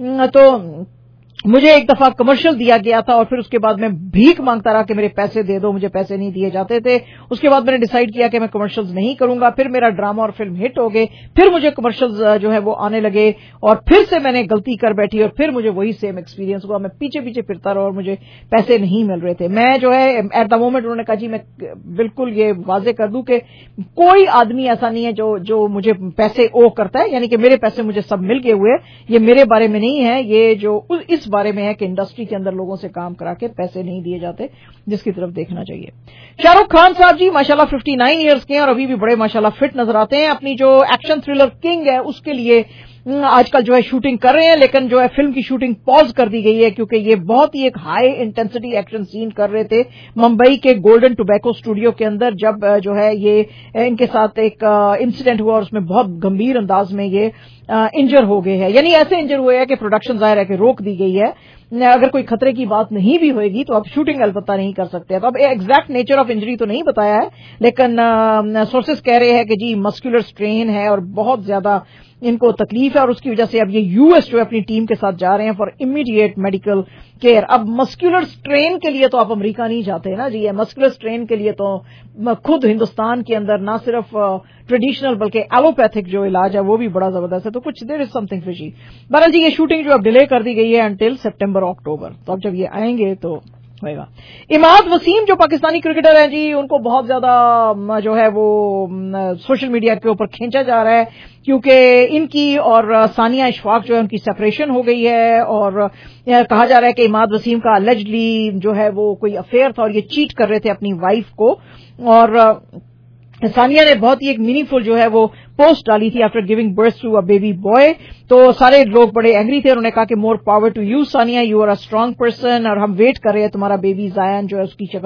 तो मुझे एक दफा कमर्शियल दिया गया था और फिर उसके बाद मैं भीख मांगता रहा कि मेरे पैसे दे दो, मुझे पैसे नहीं दिए जाते थे। उसके बाद मैंने डिसाइड किया कि मैं कमर्शियल्स नहीं करूंगा। फिर मेरा ड्रामा और फिल्म हिट हो गए, फिर मुझे कमर्शियल्स जो है वो आने लगे और फिर से मैंने गलती कर बैठी और फिर मुझे वही सेम एक्सपीरियंस हुआ। मैं पीछे पीछे फिरता रहा और मुझे पैसे नहीं मिल रहे थे। मैं जो है एट द मोमेंट उन्होंने कहा जी मैं बिल्कुल ये वाजे कर दूं कि कोई आदमी ऐसा नहीं है जो मुझे पैसे ओ करता है, यानी कि मेरे पैसे मुझे सब मिल गए हुए। ये मेरे बारे में नहीं है, ये जो इस बारे में है कि इंडस्ट्री के अंदर लोगों से काम करा के पैसे नहीं दिए जाते, जिसकी तरफ देखना चाहिए। शाहरुख खान साहब जी माशाल्लाह 59 इयर्स के हैं और अभी भी बड़े माशाल्लाह फिट नजर आते हैं। अपनी जो एक्शन थ्रिलर किंग है उसके लिए आजकल जो है शूटिंग कर रहे हैं, लेकिन जो है फिल्म की शूटिंग पॉज कर दी गई है क्योंकि ये बहुत ही एक हाई इंटेंसिटी एक्शन सीन कर रहे थे मुंबई के गोल्डन टोबैको स्टूडियो के अंदर, जब जो है ये इनके साथ एक इंसिडेंट हुआ और उसमें बहुत गंभीर अंदाज में ये इंजर हो गए हैं। यानी ऐसे इंजर हुए हैं कि प्रोडक्शन जाहिर है कि रोक दी गई है। अगर कोई खतरे की बात नहीं भी होगी तो आप शूटिंग अलबत्ता नहीं कर सकते। तो अब एग्जैक्ट नेचर ऑफ इंजरी तो नहीं बताया है, लेकिन सोर्सेस कह रहे हैं कि जी मस्कुलर स्ट्रेन है और बहुत ज्यादा इनको तकलीफ है और उसकी वजह से अब ये यूएस जो है अपनी टीम के साथ जा रहे हैं फॉर इमीडिएट मेडिकल केयर। अब मस्कुलर स्ट्रेन के लिए तो आप अमेरिका नहीं जाते ना जी, मस्कुलर स्ट्रेन के लिए तो खुद हिंदुस्तान के अंदर ना सिर्फ ट्रेडिशनल बल्कि एलोपैथिक जो इलाज है वो भी बड़ा जबरदस्त है। तो कुछ देर इज समथिंग फिशी। बहरहाल जी ये शूटिंग जो अब डिले कर दी गई है अंटिल सितंबर अक्टूबर, तो अब जब ये आएंगे तो होगा। इमाद वसीम जो पाकिस्तानी क्रिकेटर हैं जी, उनको बहुत ज्यादा जो है वो सोशल मीडिया के ऊपर खींचा जा रहा है क्योंकि इनकी और सानिया इशफाक जो है उनकी सेपरेशन हो गई है और कहा जा रहा है कि इमाद वसीम का अलेजली जो है वो कोई अफेयर था और ये चीट कर रहे थे अपनी वाइफ को। और सानिया ने बहुत ही एक मीनिंगफुल जो है वो पोस्ट डाली थी after giving birth to a baby boy, तो सारे लोग बड़े एंग्री थे। उन्होंने कहा कि more power to you Sania, you are a strong person और हम वेट कर रहे हैं तुम्हारा बेबी जायन जो है उसकी शक्ल